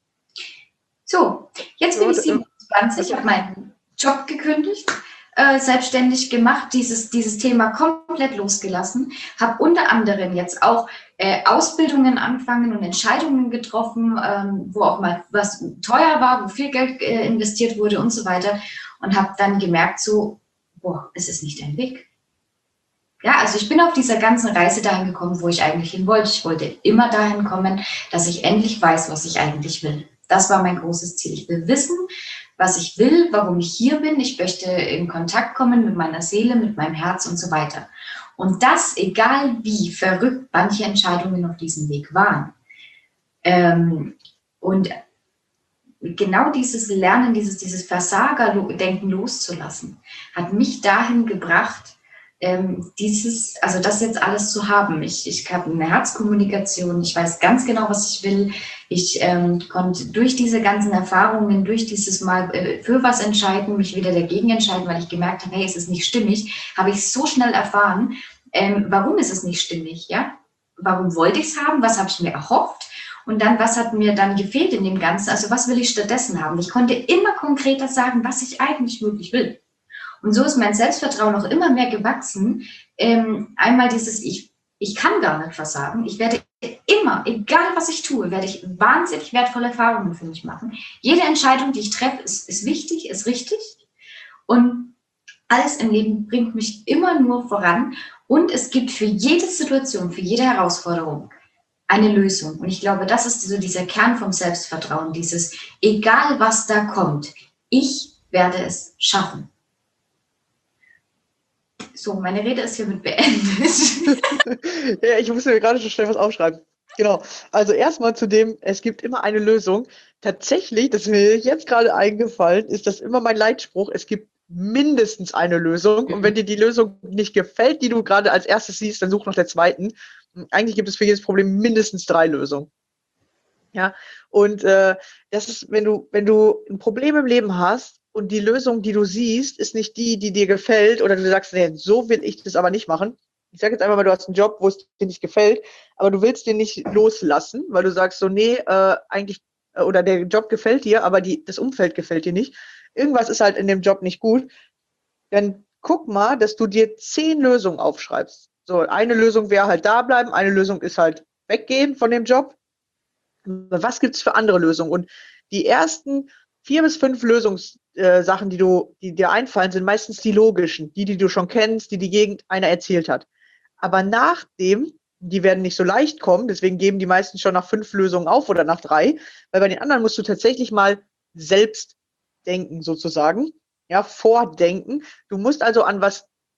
[SPEAKER 3] So, jetzt bin ich siebenundzwanzig, habe meinen Job gekündigt, Äh, selbstständig gemacht, dieses, dieses Thema komplett losgelassen, habe unter anderem jetzt auch äh, Ausbildungen angefangen und Entscheidungen getroffen, ähm, wo auch mal was teuer war, wo viel Geld äh, investiert wurde und so weiter und habe dann gemerkt so, boah, es ist nicht dein Weg. Ja, also ich bin auf dieser ganzen Reise dahin gekommen, wo ich eigentlich hin wollte. Ich wollte immer dahin kommen, dass ich endlich weiß, was ich eigentlich will. Das war mein großes Ziel. Ich will wissen, was ich will, warum ich hier bin. Ich möchte in Kontakt kommen mit meiner Seele, mit meinem Herz und so weiter. Und das, egal wie verrückt manche Entscheidungen auf diesem Weg waren. Ähm, und genau dieses Lernen, dieses, dieses Versagerdenken loszulassen, hat mich dahin gebracht, ähm, dieses, also das jetzt alles zu haben. Ich, ich habe eine Herzkommunikation, ich weiß ganz genau, was ich will. Ich ähm, konnte durch diese ganzen Erfahrungen, durch dieses Mal äh, für was entscheiden, mich wieder dagegen entscheiden, weil ich gemerkt habe, hey, es ist nicht stimmig, habe ich so schnell erfahren, ähm, warum ist es nicht stimmig, ja? Warum wollte ich es haben? Was habe ich mir erhofft? Und dann, was hat mir dann gefehlt in dem Ganzen? Also was will ich stattdessen haben? Ich konnte immer konkreter sagen, was ich eigentlich wirklich will. Und so ist mein Selbstvertrauen auch immer mehr gewachsen. Ähm, einmal dieses, ich, ich kann gar nicht versagen. Ich werde immer, egal was ich tue, werde ich wahnsinnig wertvolle Erfahrungen für mich machen. Jede Entscheidung, die ich treffe, ist, ist wichtig, ist richtig. Und alles im Leben bringt mich immer nur voran. Und es gibt für jede Situation, für jede Herausforderung eine Lösung. Und ich glaube, das ist so dieser Kern vom Selbstvertrauen, dieses, egal was da kommt, ich werde es schaffen. So, meine Rede ist hiermit beendet.
[SPEAKER 4] Ja, ich musste mir gerade schon schnell was aufschreiben. Genau. Also erstmal zu dem, es gibt immer eine Lösung. Tatsächlich, das ist mir jetzt gerade eingefallen, ist das immer mein Leitspruch. Es gibt mindestens eine Lösung. Und wenn dir die Lösung nicht gefällt, die du gerade als erstes siehst, dann such nach der zweiten. Eigentlich gibt es für jedes Problem mindestens drei Lösungen. Ja. Und äh, das ist, wenn du, wenn du ein Problem im Leben hast, und die Lösung, die du siehst, ist nicht die, die dir gefällt, oder du sagst, nee, so will ich das aber nicht machen. Ich sage jetzt einfach mal, du hast einen Job, wo es dir nicht gefällt, aber du willst den nicht loslassen, weil du sagst so, nee, äh, eigentlich, äh, oder der Job gefällt dir, aber die, das Umfeld gefällt dir nicht. Irgendwas ist halt in dem Job nicht gut. Dann guck mal, dass du dir zehn Lösungen aufschreibst. So, eine Lösung wäre halt da bleiben, eine Lösung ist halt weggehen von dem Job. Was gibt's für andere Lösungen? Und die ersten vier bis fünf Lösungssachen, die du, die dir einfallen, sind meistens die logischen, die, die du schon kennst, die die Gegend einer erzählt hat. Aber nach dem, die werden nicht so leicht kommen, deswegen geben die meisten schon nach fünf Lösungen auf oder nach drei, weil bei den anderen musst du tatsächlich mal selbst denken sozusagen, ja, vordenken. Du musst also an was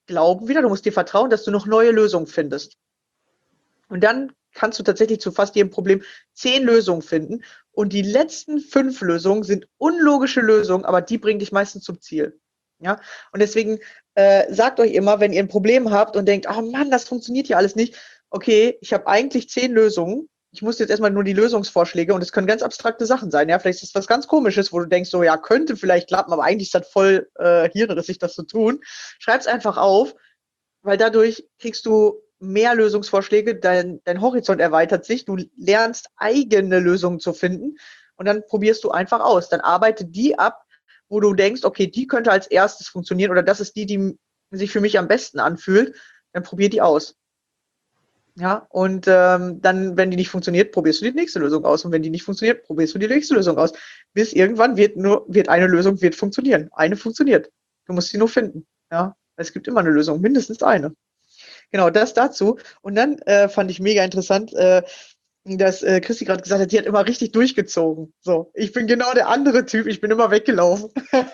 [SPEAKER 4] Glauben wieder, du musst dir vertrauen, dass du noch neue Lösungen findest. Und dann kannst du tatsächlich zu fast jedem Problem zehn Lösungen finden. Und die letzten fünf Lösungen sind unlogische Lösungen, aber die bringen dich meistens zum Ziel. Ja? Und deswegen äh, sagt euch immer, wenn ihr ein Problem habt und denkt, oh Mann, das funktioniert hier alles nicht. Okay, ich habe eigentlich zehn Lösungen. Ich muss jetzt erstmal nur die Lösungsvorschläge und es können ganz abstrakte Sachen sein. Ja, vielleicht ist das was ganz Komisches, wo du denkst, so ja, könnte vielleicht klappen, aber eigentlich ist das voll äh, hirnrissig, das zu tun. Schreib's einfach auf, weil dadurch kriegst du mehr Lösungsvorschläge, dein, dein Horizont erweitert sich, du lernst eigene Lösungen zu finden und dann probierst du einfach aus. Dann arbeite die ab, wo du denkst, okay, die könnte als erstes funktionieren oder das ist die, die sich für mich am besten anfühlt, dann probier die aus. Ja, und ähm, dann, wenn die nicht funktioniert, probierst du die nächste Lösung aus. Und wenn die nicht funktioniert, probierst du die nächste Lösung aus. Bis irgendwann wird nur, wird eine Lösung wird funktionieren. Eine funktioniert. Du musst sie nur finden. Ja, es gibt immer eine Lösung, mindestens eine. Genau, das dazu. Und dann äh, fand ich mega interessant, äh, dass äh, Christi gerade gesagt hat, die hat immer richtig durchgezogen. So, ich bin genau der andere Typ, ich bin immer weggelaufen.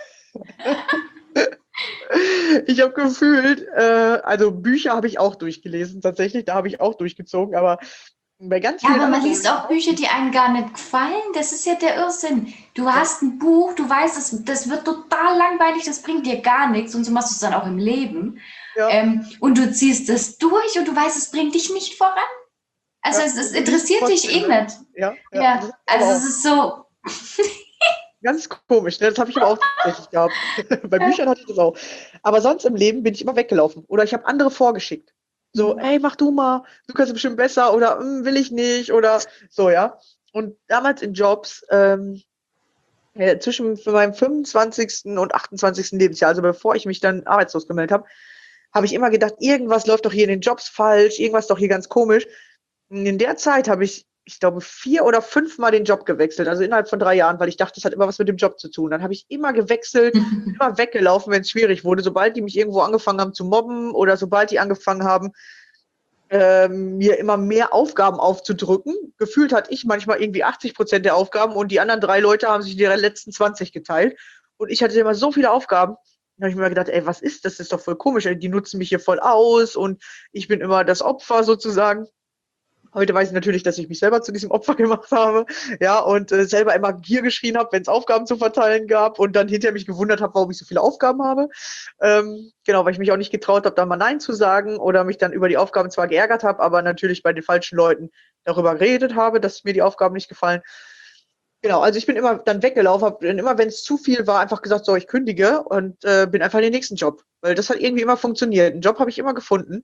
[SPEAKER 4] Ich habe gefühlt, äh, also Bücher habe ich auch durchgelesen, tatsächlich, da habe ich auch durchgezogen, aber bei ganz
[SPEAKER 3] Ja,
[SPEAKER 4] vielen
[SPEAKER 3] aber man
[SPEAKER 4] anderen-
[SPEAKER 3] liest auch Bücher, die einem gar nicht gefallen. Das ist ja der Irrsinn. Du hast ein Buch, du weißt, das, das wird total langweilig, das bringt dir gar nichts und so machst du es dann auch im Leben.
[SPEAKER 4] Ja.
[SPEAKER 3] Ähm, und du ziehst es durch und du weißt, es bringt dich nicht voran. Also
[SPEAKER 4] Ja,
[SPEAKER 3] es, es
[SPEAKER 4] du
[SPEAKER 3] interessiert
[SPEAKER 4] liest
[SPEAKER 3] dich
[SPEAKER 4] trotzdem,
[SPEAKER 3] eh
[SPEAKER 4] ne?
[SPEAKER 3] nicht.
[SPEAKER 4] Ja, ja,
[SPEAKER 3] Ja,
[SPEAKER 4] das ist
[SPEAKER 3] also
[SPEAKER 4] aber
[SPEAKER 3] es ist so,
[SPEAKER 4] ganz komisch, ne? Das habe ich aber auch tatsächlich gehabt. Bei Büchern hatte ich das auch. Aber sonst im Leben bin ich immer weggelaufen. Oder ich habe andere vorgeschickt. So,
[SPEAKER 3] Mhm.
[SPEAKER 4] ey, mach du mal, du kannst es bestimmt besser oder "Hm, will ich nicht oder so, ja. Und damals in Jobs, ähm, äh, zwischen meinem fünfundzwanzigsten und achtundzwanzigsten Lebensjahr, also bevor ich mich dann arbeitslos gemeldet habe, habe ich immer gedacht, irgendwas läuft doch hier in den Jobs falsch, irgendwas ist doch hier ganz komisch. Und in der Zeit habe ich, ich glaube, vier oder fünfmal den Job gewechselt, also innerhalb von drei Jahren, weil ich dachte, das hat immer was mit dem Job zu tun. Dann habe ich immer gewechselt, immer weggelaufen, wenn es schwierig wurde. Sobald die mich irgendwo angefangen haben zu mobben oder sobald die angefangen haben, ähm, mir immer mehr Aufgaben aufzudrücken. Gefühlt hatte ich manchmal irgendwie achtzig Prozent der Aufgaben und die anderen drei Leute haben sich die letzten zwanzig geteilt. Und ich hatte immer so viele Aufgaben. Da habe ich mir gedacht, ey, was ist das? Das ist doch voll komisch. Ey, die nutzen mich hier voll aus und ich bin immer das Opfer sozusagen. Heute weiß ich natürlich, dass ich mich selber zu diesem Opfer gemacht habe, ja, und äh, selber immer Gier geschrien habe, wenn es Aufgaben zu verteilen gab und dann hinterher mich gewundert habe, warum ich so viele Aufgaben habe. Ähm, genau, weil ich mich auch nicht getraut habe, da mal Nein zu sagen oder mich dann über die Aufgaben zwar geärgert habe, aber natürlich bei den falschen Leuten darüber geredet habe, dass mir die Aufgaben nicht gefallen. Genau, also ich bin immer dann weggelaufen, habe dann immer, wenn es zu viel war, einfach gesagt, so, ich kündige und äh, bin einfach in den nächsten Job. Weil das hat irgendwie immer funktioniert. Einen Job habe ich immer gefunden.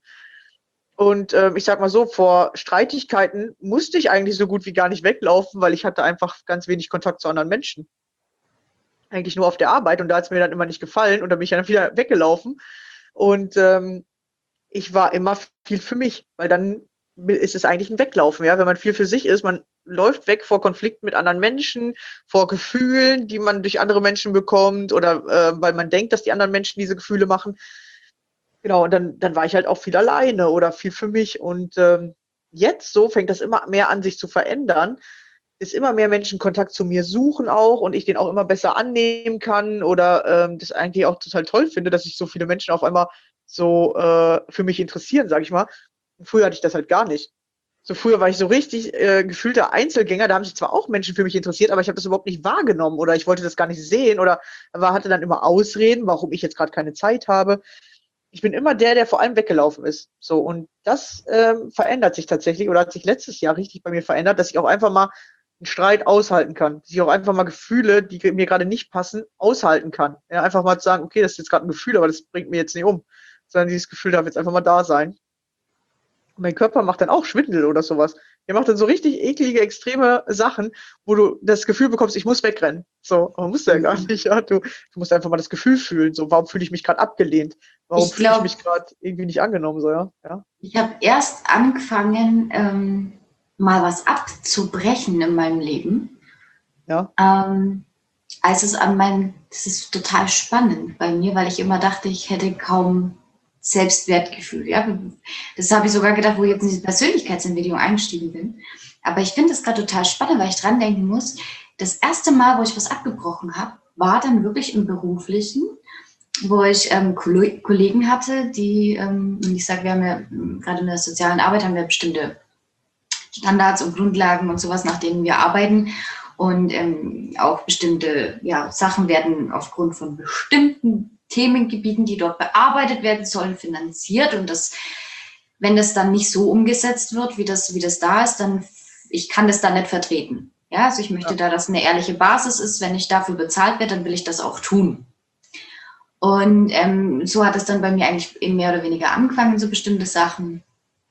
[SPEAKER 4] Und ähm, ich sag mal so, vor Streitigkeiten musste ich eigentlich so gut wie gar nicht weglaufen, weil ich hatte einfach ganz wenig Kontakt zu anderen Menschen. Eigentlich nur auf der Arbeit und da hat es mir dann immer nicht gefallen und dann bin ich dann wieder weggelaufen. Und ähm, ich war immer viel für mich, weil dann ist es eigentlich ein Weglaufen, ja. Wenn man viel für sich ist, man läuft weg vor Konflikten mit anderen Menschen, vor Gefühlen, die man durch andere Menschen bekommt oder äh, weil man denkt, dass die anderen Menschen diese Gefühle machen. Genau, und dann, dann war ich halt auch viel alleine oder viel für mich. Und ähm, jetzt so fängt das immer mehr an, sich zu verändern, dass immer mehr Menschen Kontakt zu mir suchen auch und ich den auch immer besser annehmen kann oder ähm, das eigentlich auch total toll finde, dass sich so viele Menschen auf einmal so äh, für mich interessieren, sag ich mal. Und früher hatte ich das halt gar nicht. So früher war ich so richtig äh, gefühlter Einzelgänger, da haben sich zwar auch Menschen für mich interessiert, aber ich habe das überhaupt nicht wahrgenommen oder ich wollte das gar nicht sehen oder war, hatte dann immer Ausreden, warum ich jetzt gerade keine Zeit habe. Ich bin immer der, der vor allem weggelaufen ist. So, und das ähm, verändert sich tatsächlich oder hat sich letztes Jahr richtig bei mir verändert, dass ich auch einfach mal einen Streit aushalten kann. Dass ich auch einfach mal Gefühle, die mir gerade nicht passen, aushalten kann. Ja, einfach mal zu sagen, okay, das ist jetzt gerade ein Gefühl, aber das bringt mir jetzt nicht um. Sondern dieses Gefühl darf jetzt einfach mal da sein. Und mein Körper macht dann auch Schwindel oder sowas. Der macht dann so richtig eklige, extreme Sachen, wo du das Gefühl bekommst, ich muss wegrennen. So, aber musst du ja gar nicht, ja. Du, du musst einfach mal das Gefühl fühlen. So, warum fühle ich mich gerade abgelehnt? Warum
[SPEAKER 3] Ich
[SPEAKER 4] fühle ich
[SPEAKER 3] glaub-
[SPEAKER 4] mich gerade irgendwie nicht angenommen? So, ja. ja.
[SPEAKER 3] Ich habe erst angefangen, ähm, mal was abzubrechen in meinem Leben.
[SPEAKER 4] Ja.
[SPEAKER 3] Ähm, als es an meinem, das ist total spannend bei mir, weil ich immer dachte, ich hätte kaum Selbstwertgefühl. Ja? Das habe ich sogar gedacht, wo ich jetzt in diese Persönlichkeitsentwicklung eingestiegen bin. Aber ich finde das gerade total spannend, weil ich dran denken muss, das erste Mal, wo ich was abgebrochen habe, war dann wirklich im Beruflichen. wo ich ähm, Kollegen hatte, die, ähm, ich sage, wir haben ja gerade in der sozialen Arbeit haben wir bestimmte Standards und Grundlagen und sowas, nach denen wir arbeiten. Und ähm, auch bestimmte ja, Sachen werden aufgrund von bestimmten Themengebieten, die dort bearbeitet werden sollen, finanziert. Und das, wenn das dann nicht so umgesetzt wird, wie das, wie das da ist, dann ich kann das dann nicht vertreten. Ja, also ich möchte ja. da, dass eine ehrliche Basis ist. Wenn ich dafür bezahlt werde, dann will ich das auch tun. Und ähm, so hat es dann bei mir eigentlich eben mehr oder weniger angefangen, so bestimmte Sachen.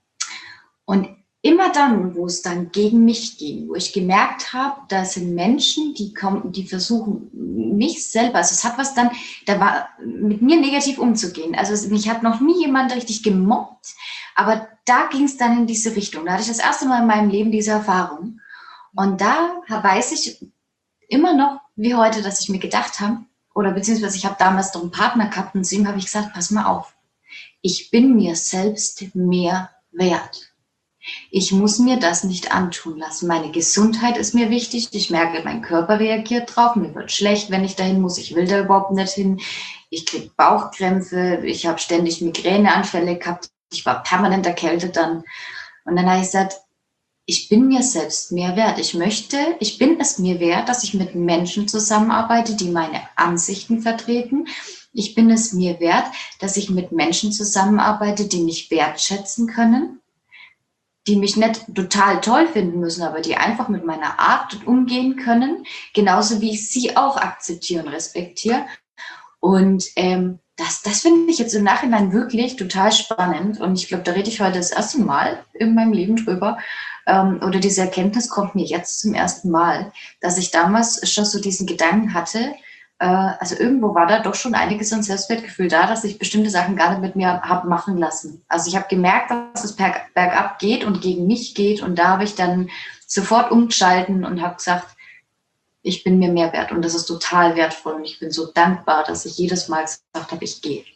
[SPEAKER 3] Und immer dann, wo es dann gegen mich ging, wo ich gemerkt habe, da sind Menschen, die kommen, die versuchen, mich selber, also es hat was dann, da war mit mir negativ umzugehen. Also mich hat noch nie jemand richtig gemobbt, aber da ging es dann in diese Richtung. Da hatte ich das erste Mal in meinem Leben diese Erfahrung. Und da weiß ich immer noch, wie heute, dass ich mir gedacht habe, oder beziehungsweise ich habe damals doch einen Partner gehabt und zu ihm habe ich gesagt, pass mal auf, ich bin mir selbst mehr wert. Ich muss mir das nicht antun lassen. Meine Gesundheit ist mir wichtig. Ich merke, mein Körper reagiert drauf. Mir wird schlecht, wenn ich dahin muss. Ich will da überhaupt nicht hin. Ich kriege Bauchkrämpfe. Ich habe ständig Migräneanfälle gehabt. Ich war permanent erkältet dann. Und dann habe ich gesagt, ich bin mir selbst mehr wert. Ich möchte, ich bin es mir wert, dass ich mit Menschen zusammenarbeite, die meine Ansichten vertreten. Ich bin es mir wert, dass ich mit Menschen zusammenarbeite, die mich wertschätzen können, die mich nicht total toll finden müssen, aber die einfach mit meiner Art umgehen können, genauso wie ich sie auch akzeptiere und respektiere. Und ähm, das, das finde ich jetzt im Nachhinein wirklich total spannend. Und ich glaube, da rede ich heute das erste Mal in meinem Leben drüber. Ähm, oder diese Erkenntnis kommt mir jetzt zum ersten Mal, dass ich damals schon so diesen Gedanken hatte, äh, also irgendwo war da doch schon einiges an Selbstwertgefühl da, dass ich bestimmte Sachen gar nicht mit mir habe machen lassen. Also ich habe gemerkt, dass es berg, bergab geht und gegen mich geht. Und da habe ich dann sofort umgeschalten und habe gesagt, ich bin mir mehr wert und das ist total wertvoll und ich bin so dankbar, dass ich jedes Mal gesagt habe, ich gehe.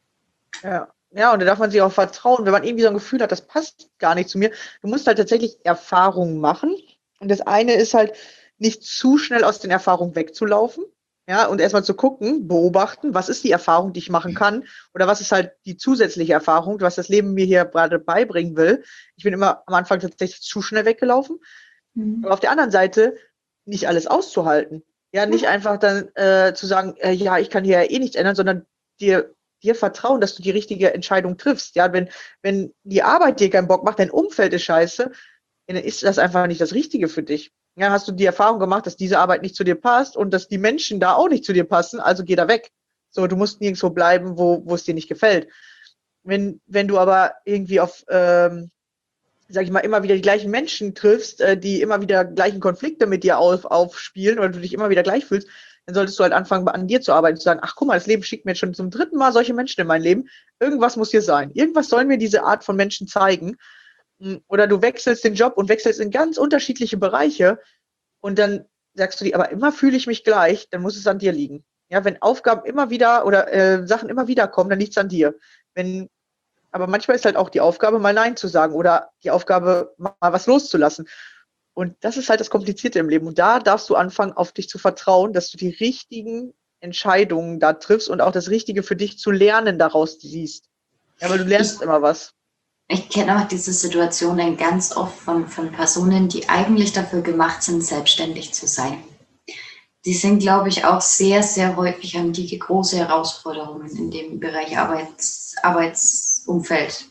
[SPEAKER 4] Ja. Ja, und da darf man sich auch vertrauen, wenn man irgendwie so ein Gefühl hat, das passt gar nicht zu mir. Du musst halt tatsächlich Erfahrungen machen. Und das eine ist halt, nicht zu schnell aus den Erfahrungen wegzulaufen. Ja, und erstmal zu gucken, beobachten, was ist die Erfahrung, die ich machen kann? Oder was ist halt die zusätzliche Erfahrung, was das Leben mir hier gerade beibringen will. Ich bin immer am Anfang tatsächlich zu schnell weggelaufen. Mhm. Aber auf der anderen Seite, nicht alles auszuhalten. Ja, nicht einfach dann äh, zu sagen, äh, ja, ich kann hier ja eh nichts ändern, sondern dir dir vertrauen, dass du die richtige Entscheidung triffst. Ja, wenn, wenn die Arbeit dir keinen Bock macht, dein Umfeld ist scheiße, dann ist das einfach nicht das Richtige für dich. Ja, hast du die Erfahrung gemacht, dass diese Arbeit nicht zu dir passt und dass die Menschen da auch nicht zu dir passen, also geh da weg. So, du musst nirgendwo bleiben, wo, wo es dir nicht gefällt. Wenn, wenn du aber irgendwie auf, ähm, sag ich mal, immer wieder die gleichen Menschen triffst, äh, die immer wieder gleichen Konflikte mit dir auf, aufspielen oder du dich immer wieder gleich fühlst, dann solltest du halt anfangen, an dir zu arbeiten, zu sagen, ach guck mal, das Leben schickt mir jetzt schon zum dritten Mal solche Menschen in mein Leben. Irgendwas muss hier sein. Irgendwas soll mir diese Art von Menschen zeigen. Oder du wechselst den Job und wechselst in ganz unterschiedliche Bereiche und dann sagst du dir, aber immer fühle ich mich gleich, dann muss es an dir liegen. Ja, wenn Aufgaben immer wieder oder äh, Sachen immer wieder kommen, dann liegt es an dir. Wenn, aber manchmal ist halt auch die Aufgabe, mal Nein zu sagen oder die Aufgabe, mal was loszulassen. Und das ist halt das Komplizierte im Leben. Und da darfst du anfangen, auf dich zu vertrauen, dass du die richtigen Entscheidungen da triffst und auch das Richtige für dich zu lernen daraus siehst. Ja, weil du lernst ich, immer was.
[SPEAKER 3] Ich kenne auch diese Situationen ganz oft von, von Personen, die eigentlich dafür gemacht sind, selbstständig zu sein. Die sind, glaube ich, auch sehr, sehr häufig, haben die große Herausforderungen in dem Bereich Arbeits, Arbeitsumfeld.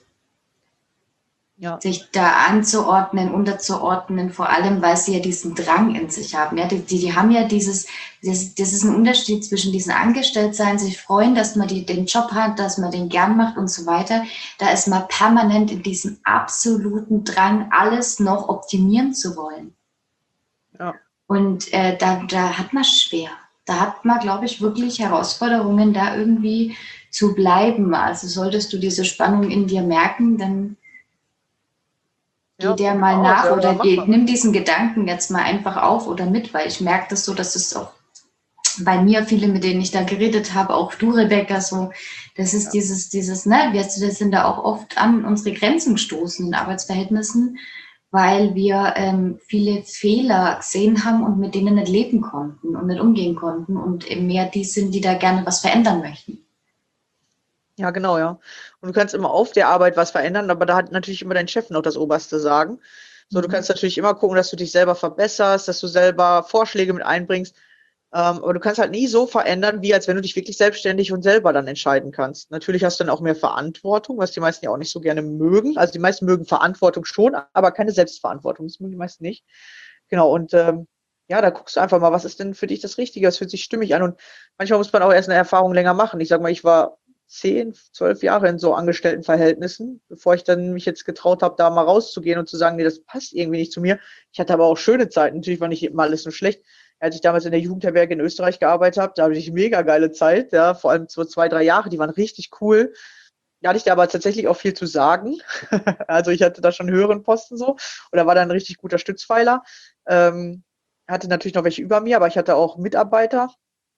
[SPEAKER 3] Ja. Sich da anzuordnen, unterzuordnen, vor allem, weil sie ja diesen Drang in sich haben. Ja, die, die, die haben ja dieses, das, das ist ein Unterschied zwischen diesem Angestelltsein, sich freuen, dass man die, den Job hat, dass man den gern macht und so weiter. Da ist man permanent in diesem absoluten Drang, alles noch optimieren zu wollen. Ja. Und äh, da, da hat man schwer. Da hat man, glaube ich, wirklich Herausforderungen, da irgendwie zu bleiben. Also solltest du diese Spannung in dir merken, dann
[SPEAKER 4] Ja,
[SPEAKER 3] geh der mal aus, nach ja, oder geh, nimm diesen Gedanken jetzt mal einfach auf oder mit, weil ich merke das so, dass es auch bei mir, viele, mit denen ich da geredet habe, auch du, Rebecca, so, das ist ja. dieses, dieses, ne, wir sind da auch oft an unsere Grenzen gestoßen in Arbeitsverhältnissen, weil wir ähm, viele Fehler gesehen haben und mit denen nicht leben konnten und nicht umgehen konnten und eben mehr die sind, die da gerne was verändern möchten.
[SPEAKER 4] Ja, genau, ja. Und du kannst immer auf der Arbeit was verändern, aber da hat natürlich immer dein Chef noch das oberste Sagen. So, du
[SPEAKER 3] Mhm.
[SPEAKER 4] kannst natürlich immer gucken, dass du dich selber verbesserst, dass du selber Vorschläge mit einbringst. Ähm, aber du kannst halt nie so verändern, wie als wenn du dich wirklich selbstständig und selber dann entscheiden kannst. Natürlich hast du dann auch mehr Verantwortung, was die meisten ja auch nicht so gerne mögen. Also die meisten mögen Verantwortung schon, aber keine Selbstverantwortung. Das mögen die meisten nicht. Genau, und ähm, ja, da guckst du einfach mal, was ist denn für dich das Richtige? Was fühlt sich stimmig an? Und manchmal muss man auch erst eine Erfahrung länger machen. Ich sag mal, ich war zehn, zwölf Jahre in so Angestelltenverhältnissen, bevor ich dann mich jetzt getraut habe, da mal rauszugehen und zu sagen, nee, das passt irgendwie nicht zu mir. Ich hatte aber auch schöne Zeiten. Natürlich war nicht immer alles nur schlecht. Als ich damals in der Jugendherberge in Österreich gearbeitet habe, da hatte ich mega geile Zeit, ja, vor allem so zwei, drei Jahre, die waren richtig cool. Da hatte ich da aber tatsächlich auch viel zu sagen. Also ich hatte da schon höheren Posten so oder war da ein richtig guter Stützpfeiler. Ähm, hatte natürlich noch welche über mir, aber ich hatte auch Mitarbeiter,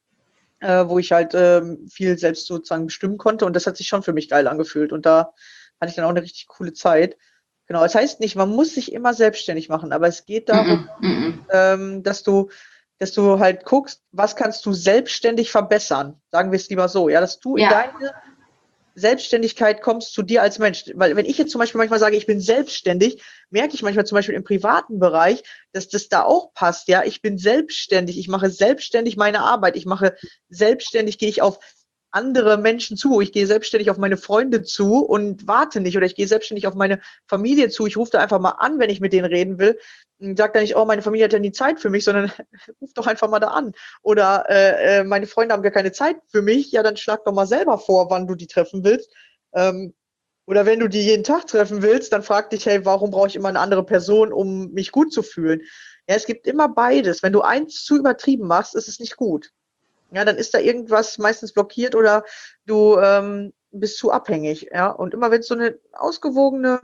[SPEAKER 4] äh, wo ich halt ähm, viel selbst sozusagen bestimmen konnte und das hat sich schon für mich geil angefühlt und da hatte ich dann auch eine richtig coole Zeit. Genau, das heißt nicht, man muss sich immer selbstständig machen, aber es geht darum,
[SPEAKER 3] Mhm. Mhm.
[SPEAKER 4] ähm, dass du, dass du halt guckst, was kannst du selbstständig verbessern? Sagen wir es lieber so, ja, dass du in
[SPEAKER 3] Ja.
[SPEAKER 4] deine Selbstständigkeit kommst zu dir als Mensch. Weil wenn ich jetzt zum Beispiel manchmal sage, ich bin selbstständig, merke ich manchmal zum Beispiel im privaten Bereich, dass das da auch passt. Ja, ich bin selbstständig, ich mache selbstständig meine Arbeit, ich mache selbstständig, gehe ich auf andere Menschen zu, ich gehe selbstständig auf meine Freunde zu und warte nicht oder ich gehe selbstständig auf meine Familie zu. Ich rufe da einfach mal an, wenn ich mit denen reden will. Und sage da nicht, oh, meine Familie hat ja nie Zeit für mich, sondern ruf doch einfach mal da an. Oder äh, äh, meine Freunde haben gar keine Zeit für mich, ja, dann schlag doch mal selber vor, wann du die treffen willst. Ähm, oder wenn du die jeden Tag treffen willst, dann frag dich, hey, warum brauche ich immer eine andere Person, um mich gut zu fühlen? Ja, es gibt immer beides. Wenn du eins zu übertrieben machst, ist es nicht gut. Ja, dann ist da irgendwas meistens blockiert oder du ähm, bist zu abhängig. Ja, und immer wenn es so eine ausgewogene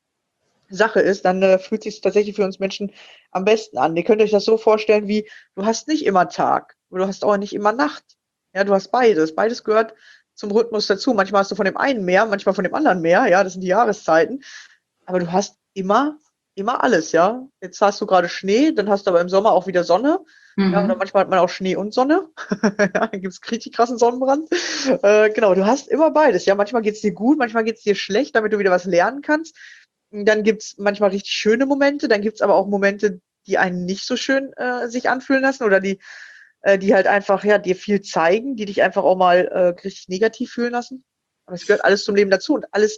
[SPEAKER 4] Sache ist, dann äh, fühlt sich tatsächlich für uns Menschen am besten an. Ihr könnt euch das so vorstellen, wie du hast nicht immer Tag, aber du hast auch nicht immer Nacht. Ja, du hast beides. Beides gehört zum Rhythmus dazu. Manchmal hast du von dem einen mehr, manchmal von dem anderen mehr. Ja, das sind die Jahreszeiten. Aber du hast immer, immer alles. Ja, jetzt hast du gerade Schnee, dann hast du aber im Sommer auch wieder Sonne. Ja, oder
[SPEAKER 3] Mhm.
[SPEAKER 4] manchmal hat man auch Schnee und Sonne. Ja, dann gibt es richtig krassen Sonnenbrand. Äh, genau, du hast immer beides. Ja, manchmal geht es dir gut, manchmal geht es dir schlecht, damit du wieder was lernen kannst. Dann gibt's manchmal richtig schöne Momente, dann gibt's aber auch Momente, die einen nicht so schön äh, sich anfühlen lassen oder die, äh, die halt einfach ja dir viel zeigen, die dich einfach auch mal äh, richtig negativ fühlen lassen. Aber es gehört alles zum Leben dazu und alles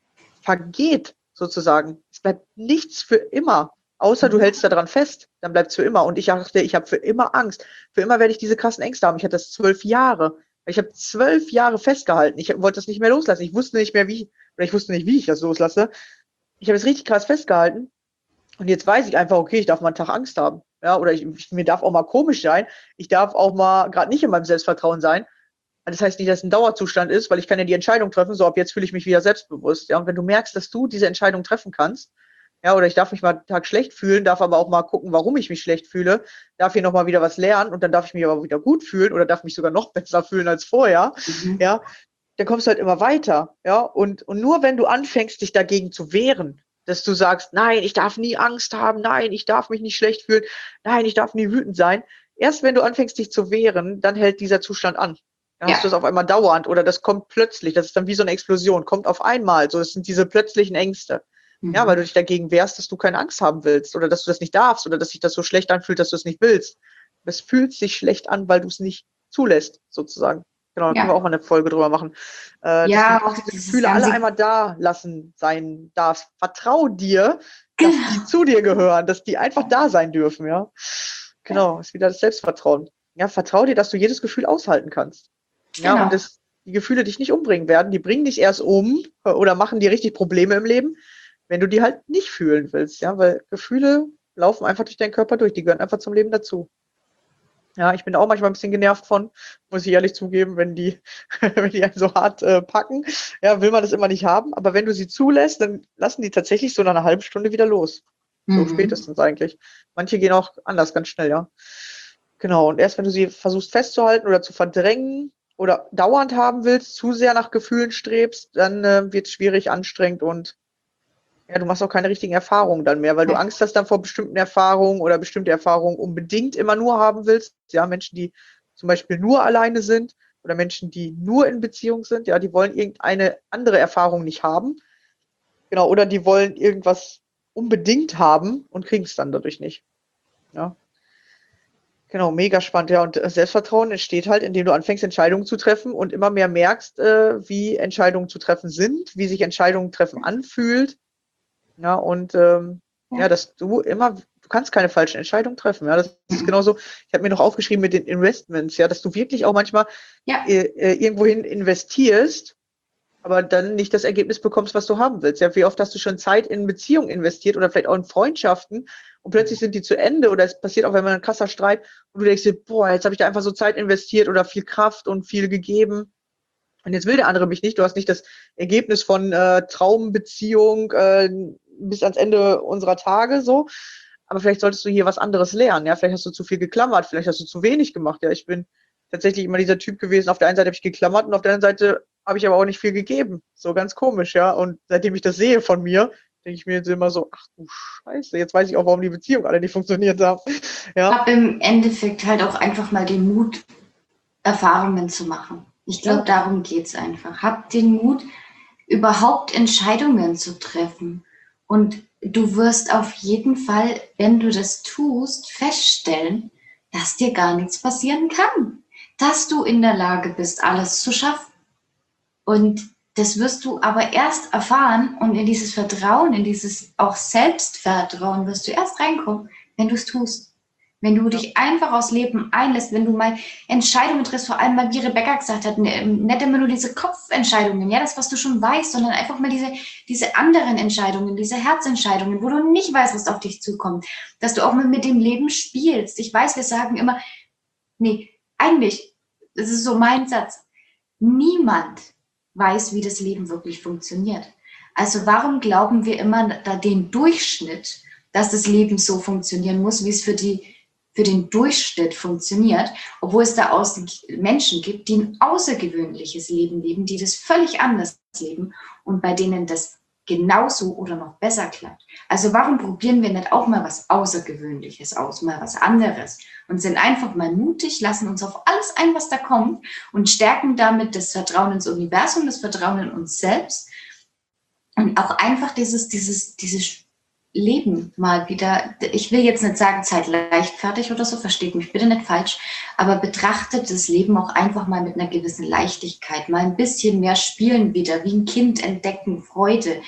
[SPEAKER 4] vergeht sozusagen. Es bleibt nichts für immer, außer du hältst daran fest, dann bleibt's für immer. Und ich dachte, ich habe für immer Angst. Für immer werde ich diese krassen Ängste haben. Ich hatte das zwölf Jahre. Ich habe zwölf Jahre festgehalten. Ich wollte das nicht mehr loslassen. Ich wusste nicht mehr, wie, oder ich wusste nicht, wie ich das loslasse. Ich habe es richtig krass festgehalten und jetzt weiß ich einfach, okay, ich darf mal einen Tag Angst haben. Ja, oder ich, ich, mir darf auch mal komisch sein. Ich darf auch mal gerade nicht in meinem Selbstvertrauen sein. Das heißt nicht, dass es ein Dauerzustand ist, weil ich kann ja die Entscheidung treffen, so ab jetzt fühle ich mich wieder selbstbewusst. Ja, und wenn du merkst, dass du diese Entscheidung treffen kannst, ja, oder ich darf mich mal einen Tag schlecht fühlen, darf aber auch mal gucken, warum ich mich schlecht fühle, darf hier nochmal wieder was lernen und dann darf ich mich aber wieder gut fühlen oder darf mich sogar noch besser fühlen als vorher,
[SPEAKER 3] Mhm.
[SPEAKER 4] ja, dann kommst du halt immer weiter, ja, und, und nur wenn du anfängst, dich dagegen zu wehren, dass du sagst, nein, ich darf nie Angst haben, nein, ich darf mich nicht schlecht fühlen, nein, ich darf nie wütend sein. Erst wenn du anfängst, dich zu wehren, dann hält dieser Zustand an. Dann hast du
[SPEAKER 3] Ja.
[SPEAKER 4] es auf einmal dauernd oder das kommt plötzlich, das ist dann wie so eine Explosion, kommt auf einmal, so, es sind diese plötzlichen Ängste. Ja, weil du
[SPEAKER 3] Mhm.
[SPEAKER 4] dich dagegen wehrst, dass du keine Angst haben willst oder dass du das nicht darfst oder dass sich das so schlecht anfühlt, dass du es nicht willst. Es fühlt sich schlecht an, weil du es nicht zulässt, sozusagen. Genau, da können wir auch
[SPEAKER 3] Ja.
[SPEAKER 4] mal eine Folge drüber machen. Äh, dass du
[SPEAKER 3] Ja,
[SPEAKER 4] wirklich
[SPEAKER 3] auch
[SPEAKER 4] diese
[SPEAKER 3] dieses
[SPEAKER 4] Gefühle alle
[SPEAKER 3] ganze.
[SPEAKER 4] einmal da lassen sein darfst. Vertrau dir, dass die
[SPEAKER 3] Genau.
[SPEAKER 4] zu dir gehören, dass die einfach da sein dürfen, ja.
[SPEAKER 3] Ja,
[SPEAKER 4] Genau, ist wieder das Selbstvertrauen. Ja, vertrau dir, dass du jedes Gefühl aushalten kannst. Ja, und
[SPEAKER 3] genau.
[SPEAKER 4] das, die Gefühle dich nicht umbringen werden, die bringen dich erst um äh, oder machen dir richtig Probleme im Leben, wenn du die halt nicht fühlen willst, ja, weil Gefühle laufen einfach durch deinen Körper durch, die gehören einfach zum Leben dazu. Ja, ich bin auch manchmal ein bisschen genervt von, muss ich ehrlich zugeben, wenn die, wenn die einen so hart äh, packen. Ja, will man das immer nicht haben, aber wenn du sie zulässt, dann lassen die tatsächlich so nach einer halben Stunde wieder los. So
[SPEAKER 3] Mhm.
[SPEAKER 4] spätestens eigentlich. Manche gehen auch anders, ganz schnell, ja. Genau, und erst wenn du sie versuchst festzuhalten oder zu verdrängen oder dauernd haben willst, zu sehr nach Gefühlen strebst, dann äh, wird es schwierig, anstrengend und ja, du machst auch keine richtigen Erfahrungen dann mehr, weil du
[SPEAKER 3] Ja.
[SPEAKER 4] Angst hast dann vor bestimmten Erfahrungen oder bestimmte Erfahrungen unbedingt immer nur haben willst. Ja, Menschen, die zum Beispiel nur alleine sind, oder Menschen, die nur in Beziehung sind, ja, die wollen irgendeine andere Erfahrung nicht haben. Genau, oder die wollen irgendwas unbedingt haben und kriegen es dann dadurch nicht. Ja. Genau, mega spannend, ja. Und äh, Selbstvertrauen entsteht halt, indem du anfängst, Entscheidungen zu treffen und immer mehr merkst, äh, wie Entscheidungen zu treffen sind, wie sich Entscheidungen treffen anfühlt. Ja, und ähm, ja. ja, dass du immer, du kannst keine falschen Entscheidungen treffen. Ja, das ist genauso, ich habe mir noch aufgeschrieben mit den Investments, ja, dass du wirklich auch manchmal
[SPEAKER 3] Ja.
[SPEAKER 4] äh, äh, irgendwohin investierst, aber dann nicht das Ergebnis bekommst, was du haben willst. Ja, wie oft hast du schon Zeit in Beziehungen investiert oder vielleicht auch in Freundschaften und plötzlich sind die zu Ende oder es passiert auch, wenn man ein krasser Streit und du denkst dir, boah, jetzt habe ich da einfach so Zeit investiert oder viel Kraft und viel gegeben und jetzt will der andere mich nicht. Du hast nicht das Ergebnis von äh, Traumbeziehung äh, bis ans Ende unserer Tage so, aber vielleicht solltest du hier was anderes lernen. Ja, vielleicht hast du zu viel geklammert, vielleicht hast du zu wenig gemacht. Ja, ich bin tatsächlich immer dieser Typ gewesen. Auf der einen Seite habe ich geklammert und auf der anderen Seite habe ich aber auch nicht viel gegeben. So ganz komisch, ja. Und seitdem ich das sehe von mir, denke ich mir jetzt immer so, ach du Scheiße, jetzt weiß ich auch, warum die Beziehung alle nicht funktioniert haben. Ja.
[SPEAKER 3] Ich habe im Endeffekt halt auch einfach mal den Mut, Erfahrungen zu machen. Ich glaube,
[SPEAKER 4] Ja.
[SPEAKER 3] darum geht's einfach. Hab den Mut, überhaupt Entscheidungen zu treffen. Und du wirst auf jeden Fall, wenn du das tust, feststellen, dass dir gar nichts passieren kann. Dass du in der Lage bist, alles zu schaffen. Und das wirst du aber erst erfahren und in dieses Vertrauen, in dieses auch Selbstvertrauen wirst du erst reinkommen, wenn du es tust. Wenn du dich einfach aufs Leben einlässt, wenn du mal Entscheidungen triffst, vor allem, weil wie Rebecca gesagt hat, ne- nicht immer nur diese Kopfentscheidungen, ja, das, was du schon weißt, sondern einfach mal diese, diese anderen Entscheidungen, diese Herzentscheidungen, wo du nicht weißt, was auf dich zukommt, dass du auch mal mit dem Leben spielst. Ich weiß, wir sagen immer, nee, eigentlich, das ist so mein Satz, niemand weiß, wie das Leben wirklich funktioniert. Also warum glauben wir immer da den Durchschnitt, dass das Leben so funktionieren muss, wie es für die für den Durchschnitt funktioniert, obwohl es da außen Menschen gibt, die ein außergewöhnliches Leben leben, die das völlig anders leben und bei denen das genauso oder noch besser klappt. Also warum probieren wir nicht auch mal was Außergewöhnliches aus, mal was anderes und sind einfach mal mutig, lassen uns auf alles ein, was da kommt und stärken damit das Vertrauen ins Universum, das Vertrauen in uns selbst und auch einfach dieses, dieses, dieses Leben mal wieder, ich will jetzt nicht sagen, Zeit leichtfertig oder so, versteht mich bitte nicht falsch, aber betrachtet das Leben auch einfach mal mit einer gewissen Leichtigkeit, mal ein bisschen mehr spielen wieder, wie ein Kind entdecken, Freude,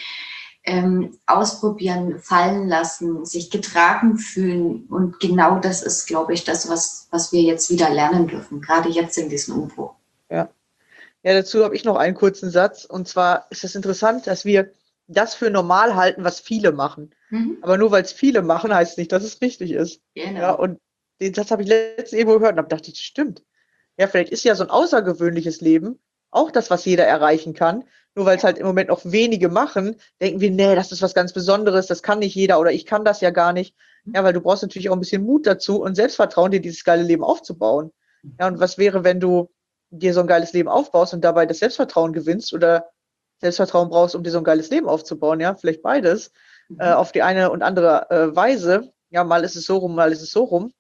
[SPEAKER 3] ähm, ausprobieren, fallen lassen, sich getragen fühlen und genau das ist, glaube ich, das, was, was wir jetzt wieder lernen dürfen, gerade jetzt in diesem Umbruch.
[SPEAKER 4] Ja. Ja, dazu habe ich noch einen kurzen Satz und zwar ist es interessant, dass wir das für normal halten, was viele machen.
[SPEAKER 3] Mhm.
[SPEAKER 4] Aber nur weil es viele machen, heißt nicht, dass es richtig ist.
[SPEAKER 3] Genau.
[SPEAKER 4] Ja, und den Satz habe ich letztens irgendwo gehört und habe gedacht, das stimmt. Ja, vielleicht ist ja so ein außergewöhnliches Leben auch das, was jeder erreichen kann. Nur weil es halt im Moment noch wenige machen, denken wir, nee, das ist was ganz Besonderes, das kann nicht jeder oder ich kann das ja gar nicht. Ja, weil du brauchst natürlich auch ein bisschen Mut dazu und Selbstvertrauen, dir dieses geile Leben aufzubauen. Ja, und was wäre, wenn du dir so ein geiles Leben aufbaust und dabei das Selbstvertrauen gewinnst oder Selbstvertrauen brauchst, um dir so ein geiles Leben aufzubauen, ja, vielleicht beides, mhm. äh, auf die eine und andere äh, Weise. Ja, mal ist es so rum, mal ist es so rum.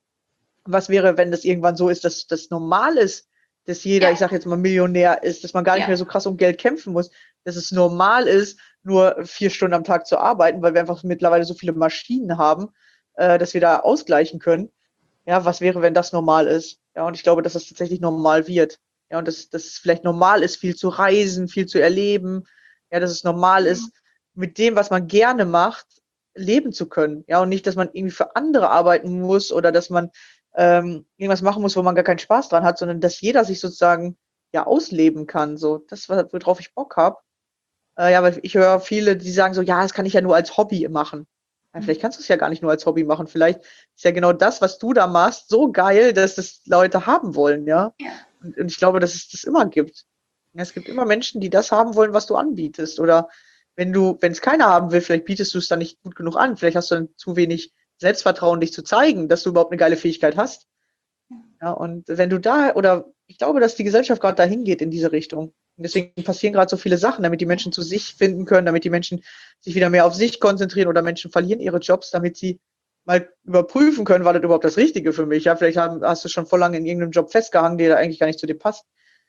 [SPEAKER 4] Was wäre, wenn das irgendwann so ist, dass das normal ist, dass jeder,
[SPEAKER 3] Ja.
[SPEAKER 4] ich sage jetzt mal Millionär ist, dass man gar nicht
[SPEAKER 3] Ja.
[SPEAKER 4] mehr so krass um Geld kämpfen muss, dass es normal ist, nur vier Stunden am Tag zu arbeiten, weil wir einfach mittlerweile so viele Maschinen haben, äh, dass wir da ausgleichen können. Ja, was wäre, wenn das normal ist? Ja, und ich glaube, dass das tatsächlich normal wird. Ja, und dass, dass es vielleicht normal ist, viel zu reisen, viel zu erleben. Ja, dass es normal ist, mit dem, was man gerne macht, leben zu können. Ja, und nicht, dass man irgendwie für andere arbeiten muss oder dass man ähm, irgendwas machen muss, wo man gar keinen Spaß dran hat, sondern dass jeder sich sozusagen ja ausleben kann. So, das, worauf ich Bock habe. Äh, ja, weil ich höre viele, die sagen so, ja, das kann ich ja nur als Hobby machen. Ja, vielleicht kannst du es ja gar nicht nur als Hobby machen. Vielleicht ist ja genau das, was du da machst, so geil, dass das Leute haben wollen, ja.
[SPEAKER 3] Ja.
[SPEAKER 4] Und, und ich glaube, dass es das immer gibt. Ja, es gibt immer Menschen, die das haben wollen, was du anbietest. Oder wenn du, wenn es keiner haben will, vielleicht bietest du es dann nicht gut genug an. Vielleicht hast du dann zu wenig Selbstvertrauen, dich zu zeigen, dass du überhaupt eine geile Fähigkeit hast. Ja, und wenn du da, oder ich glaube, dass die Gesellschaft gerade dahin geht in diese Richtung. Und deswegen passieren gerade so viele Sachen, damit die Menschen zu sich finden können, damit die Menschen sich wieder mehr auf sich konzentrieren oder Menschen verlieren ihre Jobs, damit sie mal überprüfen können, war das überhaupt das Richtige für mich. Ja, vielleicht haben, hast du schon vor lange in irgendeinem Job festgehangen, der da eigentlich gar nicht zu dir passt.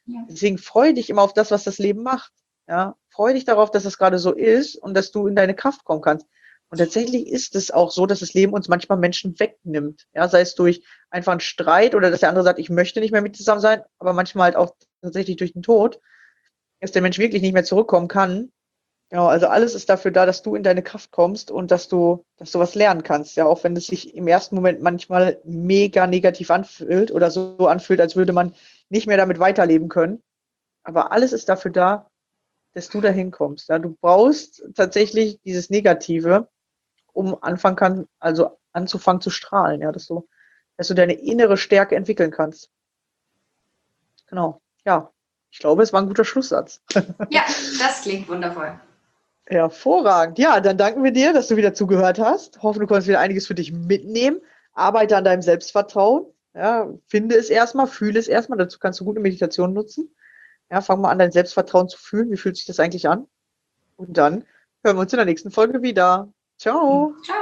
[SPEAKER 3] Ja.
[SPEAKER 4] Deswegen freu dich immer auf das, was das Leben macht. Ja, freu dich darauf, dass es gerade so ist und dass du in deine Kraft kommen kannst. Und tatsächlich ist es auch so, dass das Leben uns manchmal Menschen wegnimmt. Ja, sei es durch einfach einen Streit oder dass der andere sagt, ich möchte nicht mehr mit zusammen sein, aber manchmal halt auch tatsächlich durch den Tod, dass der Mensch wirklich nicht mehr zurückkommen kann. Genau, also alles ist dafür da, dass du in deine Kraft kommst und dass du, dass du was lernen kannst. Ja, auch wenn es sich im ersten Moment manchmal mega negativ anfühlt oder so anfühlt, als würde man nicht mehr damit weiterleben können. Aber alles ist dafür da, dass du dahin kommst. Ja, du brauchst tatsächlich dieses Negative, um anfangen kann, also anzufangen zu strahlen, ja, dass du, dass du deine innere Stärke entwickeln kannst. Genau. Ja, ich glaube, es war ein guter Schlusssatz.
[SPEAKER 3] Ja, das klingt wundervoll.
[SPEAKER 4] Hervorragend. Ja, dann danken wir dir, dass du wieder zugehört hast. Hoffe, du konntest wieder einiges für dich mitnehmen. Arbeite an deinem Selbstvertrauen. Ja, finde es erstmal, fühle es erstmal. Dazu kannst du gute Meditation nutzen. Ja, fang mal an, dein Selbstvertrauen zu fühlen. Wie fühlt sich das eigentlich an? Und dann hören wir uns in der nächsten Folge wieder. Ciao.
[SPEAKER 3] Ciao.